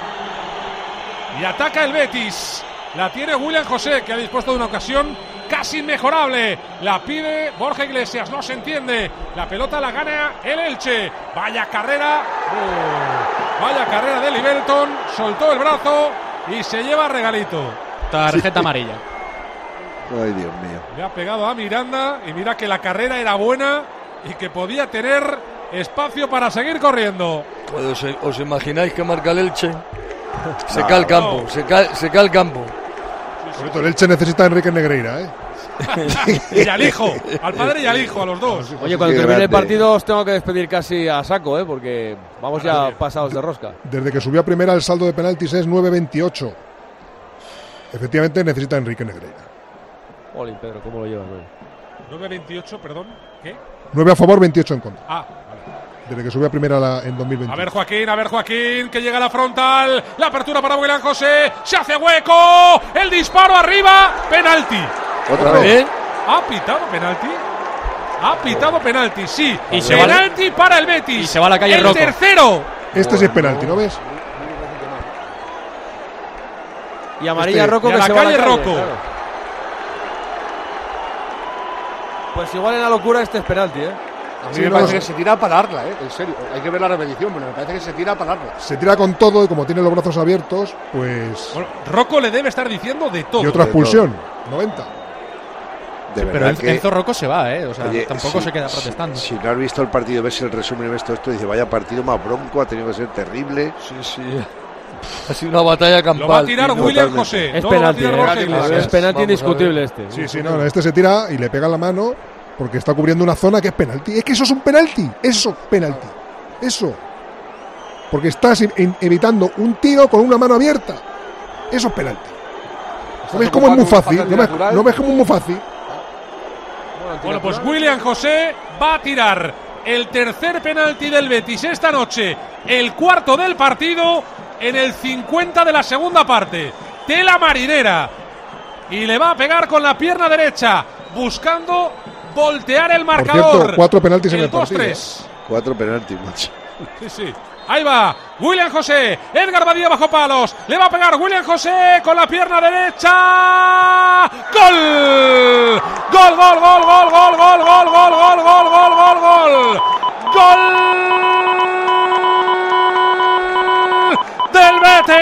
Y ataca el Betis. La tiene William José, que ha dispuesto de una ocasión casi inmejorable. La pide Borja Iglesias, no se entiende. La pelota la gana el Elche. Vaya carrera. Vaya carrera de Libelton. Soltó el brazo y se lleva regalito. Tarjeta amarilla. Ay, Dios mío. Le ha pegado a Miranda y mira que la carrera era buena y que podía tener espacio para seguir corriendo. ¿Os imagináis que marca el Elche? Se cae el campo, se cae el campo. El Elche necesita a Enrique Negreira, ¿eh? Y al hijo, al padre y al hijo, a los dos. Oye, cuando termine el partido os tengo que despedir casi a saco, porque vamos ya pasados de rosca. Desde que subió a primera el saldo de penaltis es 9-28. Efectivamente necesita a Enrique Negreira. Olin, Pedro, ¿cómo lo llevas hoy? 9-28, perdón. ¿Qué? 9 a favor, 28 en contra. Vale. Desde que subió a primera en 2020. A ver Joaquín, que llega a la frontal. La apertura para William José. Se hace hueco. El disparo arriba. Penalti. ¿Otra vez? ¿Ha pitado penalti? Ha pitado penalti, sí. Y se penalti para el Betis. Y se va a la calle el Rocco. Tercero. Este sí es penalti, ¿no ves? Y amarilla Rocco y a que la se va a calle la calle, Rocco. claro. Pues igual en la locura este es penalti, ¿eh? A mí me parece que se tira a pararla, en serio. Hay que ver la repetición, pero me parece que se tira a pararla. Se tira con todo y como tiene los brazos abiertos, pues... Bueno, Rocco le debe estar diciendo de todo. Y otra expulsión, 90. Pero Enzo Rocco se va, o sea, Oye, tampoco se queda protestando. Si no has visto el partido, ves el resumen y ves todo esto, dice, vaya partido más bronco, ha tenido que ser terrible. Sí. Ha sido una batalla campal. Lo va a tirar William José. Es no penalti, lo va a tirar Borja Iglesias. es penalti indiscutible este. Sí, no, este se tira y le pega la mano porque está cubriendo una zona que es penalti. Es que eso es un penalti. Eso, penalti. Eso. Porque estás evitando un tiro con una mano abierta. Eso es penalti. ¿No ves cómo es muy fácil? ¿No ves cómo es muy fácil? Bueno, pues William José va a tirar el tercer penalti del Betis esta noche, el cuarto del partido, en el 50 de la segunda parte. Tela marinera. Y le va a pegar con la pierna derecha, buscando voltear el marcador. Por cierto, 4 penaltis en el 2-3. partido. 4 penaltis, macho. Sí. Ahí va, William José, Edgar Badía bajo palos, le va a pegar William José con la pierna derecha. ¡Gol! ¡Gol, gol, gol, gol, gol, gol, gol, gol, gol, gol, gol, gol, gol! ¡Gol del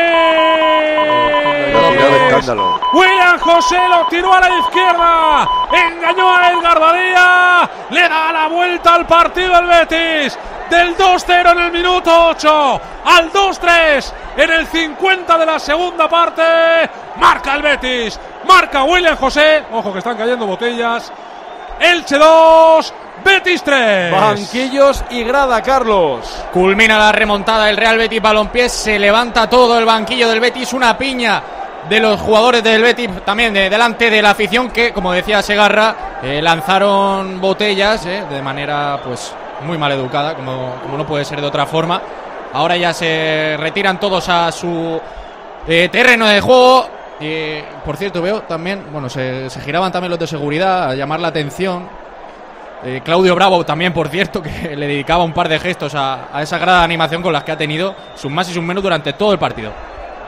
Betis! Escándalo. William José lo tiró a la izquierda, engañó a Edgar Badía, le da la vuelta al partido el Betis. Del 2-0 en el minuto 8 al 2-3 en el 50 de la segunda parte. Marca el Betis, marca William José. Ojo que están cayendo botellas. Elche 2, Betis 3. Banquillos y grada, Carlos. Culmina la remontada del Real Betis Balompié. Se levanta todo el banquillo del Betis. Una piña de los jugadores del Betis también delante de la afición que, como decía Segarra, lanzaron botellas de manera pues muy mal educada, como no puede ser de otra forma. Ahora ya se retiran todos a su terreno de juego. Por cierto, veo también, se giraban también los de seguridad a llamar la atención. Claudio Bravo también, por cierto, que le dedicaba un par de gestos a esa grada de animación con las que ha tenido sus más y sus menos durante todo el partido.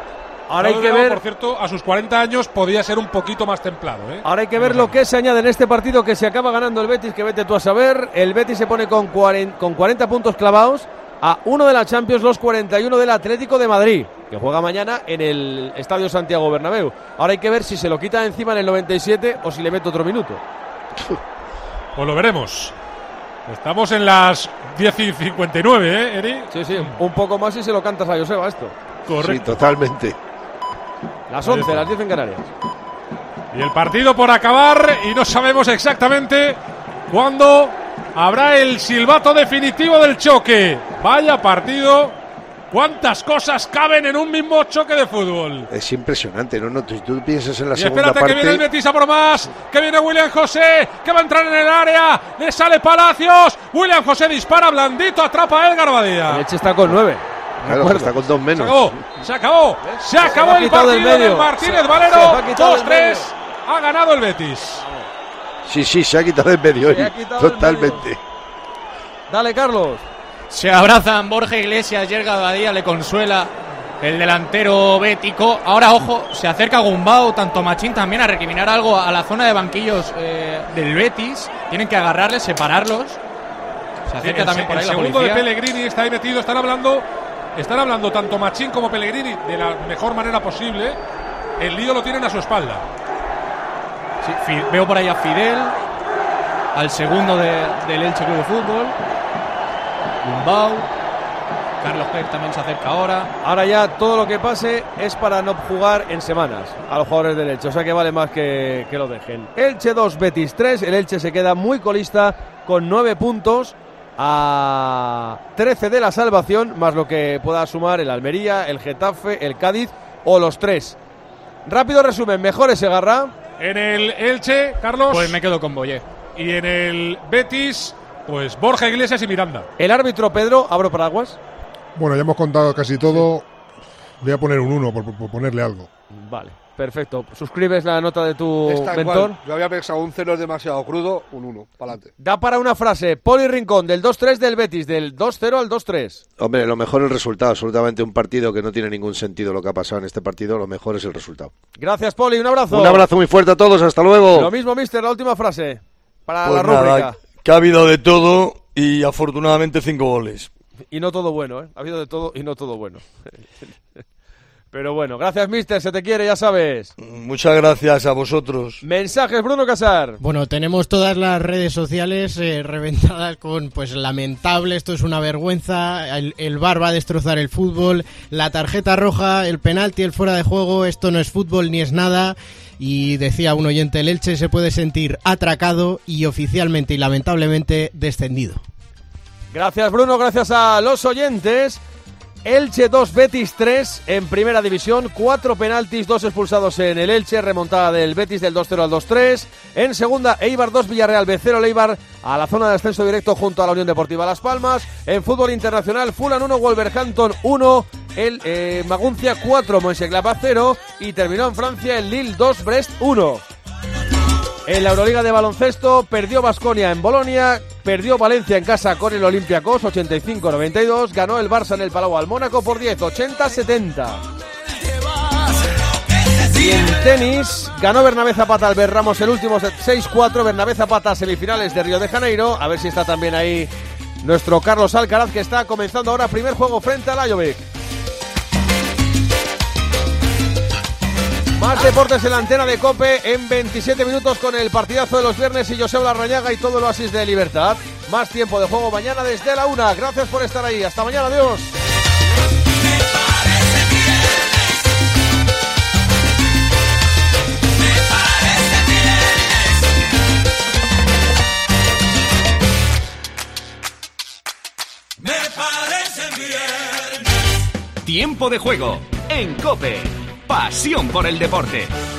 Ahora hay que ver, por cierto, a sus 40 años podía ser un poquito más templado. Ahora hay que ver lo que se añade en este partido, que se acaba ganando el Betis, que vete tú a saber. El Betis se pone con 40 puntos clavados a 1 de la Champions, los 41 del Atlético de Madrid, que juega mañana en el Estadio Santiago Bernabéu. Ahora hay que ver si se lo quita encima en el 97 o si le mete otro minuto. Pues lo veremos. Estamos en las 10:59, Eri. Sí, un poco más y se lo cantas a Joseba esto. Correcto. Sí, totalmente. Las 11, las 10 en Canarias. Y el partido por acabar y no sabemos exactamente cuándo habrá el silbato definitivo del choque. Vaya partido. ¿Cuántas cosas caben en un mismo choque de fútbol? Es impresionante, ¿no? Tú piensas en la y segunda espérate parte. Que viene el Betis a por más, que viene William José, que va a entrar en el área, le sale Palacios, William José dispara blandito, atrapa a Edgar Badía. El Elche está con 9. Claro, está con 2 menos. Se acabó el partido del Martínez Valero. 2-3, ha ganado el Betis. Sí, se ha quitado el medio, totalmente. Dale, Carlos. Se abrazan Borja Iglesias y Edgar Badía, le consuela el delantero bético. Ahora, ojo, se acerca Gumbau, tanto Machín también, a recriminar algo a la zona de banquillos del Betis. Tienen que agarrarles, separarlos. Se acerca también por ahí la policía. El segundo de Pellegrini está ahí metido. Están hablando tanto Machín como Pellegrini de la mejor manera posible. El lío lo tienen a su espalda. Sí, veo por ahí a Fidel, al segundo del Elche Club de Fútbol. Gumbau, Carlos Pérez también se acerca ahora. Ahora ya todo lo que pase es para no jugar en semanas a los jugadores del Elche, o sea que vale más que lo dejen. Elche 2, Betis 3, el Elche se queda muy colista con 9 puntos a 13 de la salvación, más lo que pueda sumar el Almería, el Getafe, el Cádiz o los 3. Rápido resumen, mejores Segarra. En el Elche, Carlos. Pues me quedo con Boyé. Y en el Betis, pues Borja Iglesias y Miranda. El árbitro Pedro, abro paraguas. Bueno, ya hemos contado casi todo. Voy a poner un 1 por ponerle algo. Vale, perfecto. ¿Suscribes la nota de tu mentor? Igual. Yo había pensado un 0 es demasiado crudo, un 1, para adelante. Da para una frase, Poli Rincón, del 2-3 del Betis, del 2-0 al 2-3. Hombre, lo mejor es el resultado. Absolutamente un partido que no tiene ningún sentido lo que ha pasado en este partido. Lo mejor es el resultado. Gracias, Poli. Un abrazo. Un abrazo muy fuerte a todos. Hasta luego. Lo mismo, mister. La última frase para pues la rúbrica. Nada, que ha habido de todo y afortunadamente 5 goles. Y no todo bueno, ¿eh? Ha habido de todo y no todo bueno. Pero bueno, gracias, mister. Se te quiere, ya sabes. Muchas gracias a vosotros. Mensajes, Bruno Casar. Bueno, tenemos todas las redes sociales reventadas con, pues, lamentable, esto es una vergüenza, el VAR va a destrozar el fútbol, la tarjeta roja, el penalti, el fuera de juego, esto no es fútbol ni es nada. Y decía un oyente, el Elche se puede sentir atracado y oficialmente y lamentablemente descendido. Gracias, Bruno, gracias a los oyentes. Elche 2, Betis 3 en primera división, 4 penaltis, 2 expulsados en el Elche, remontada del Betis del 2-0 al 2-3. En segunda, Eibar 2, Villarreal B0, Eibar a la zona de ascenso directo junto a la Unión Deportiva Las Palmas. En fútbol internacional, Fulham 1, Wolverhampton 1, el Maguncia 4, Mönchengladbach 0 y terminó en Francia el Lille 2, Brest 1. En la Euroliga de baloncesto perdió Baskonia en Bolonia, perdió Valencia en casa con el Olympiacos 85-92, ganó el Barça en el Palau al Mónaco por 10, 80-70. Y en tenis ganó Bernabé Zapata al Berramos el último 6-4, Bernabé Zapata semifinales de Río de Janeiro, a ver si está también ahí nuestro Carlos Alcaraz, que está comenzando ahora primer juego frente al Ajovic. Más deportes en la antena de COPE en 27 minutos con el partidazo de los viernes y Joseba Larrañaga y todo el oasis de Libertad. Más tiempo de juego mañana desde la 1. Gracias por estar ahí. Hasta mañana. Adiós. Tiempo de juego en COPE. Pasión por el deporte.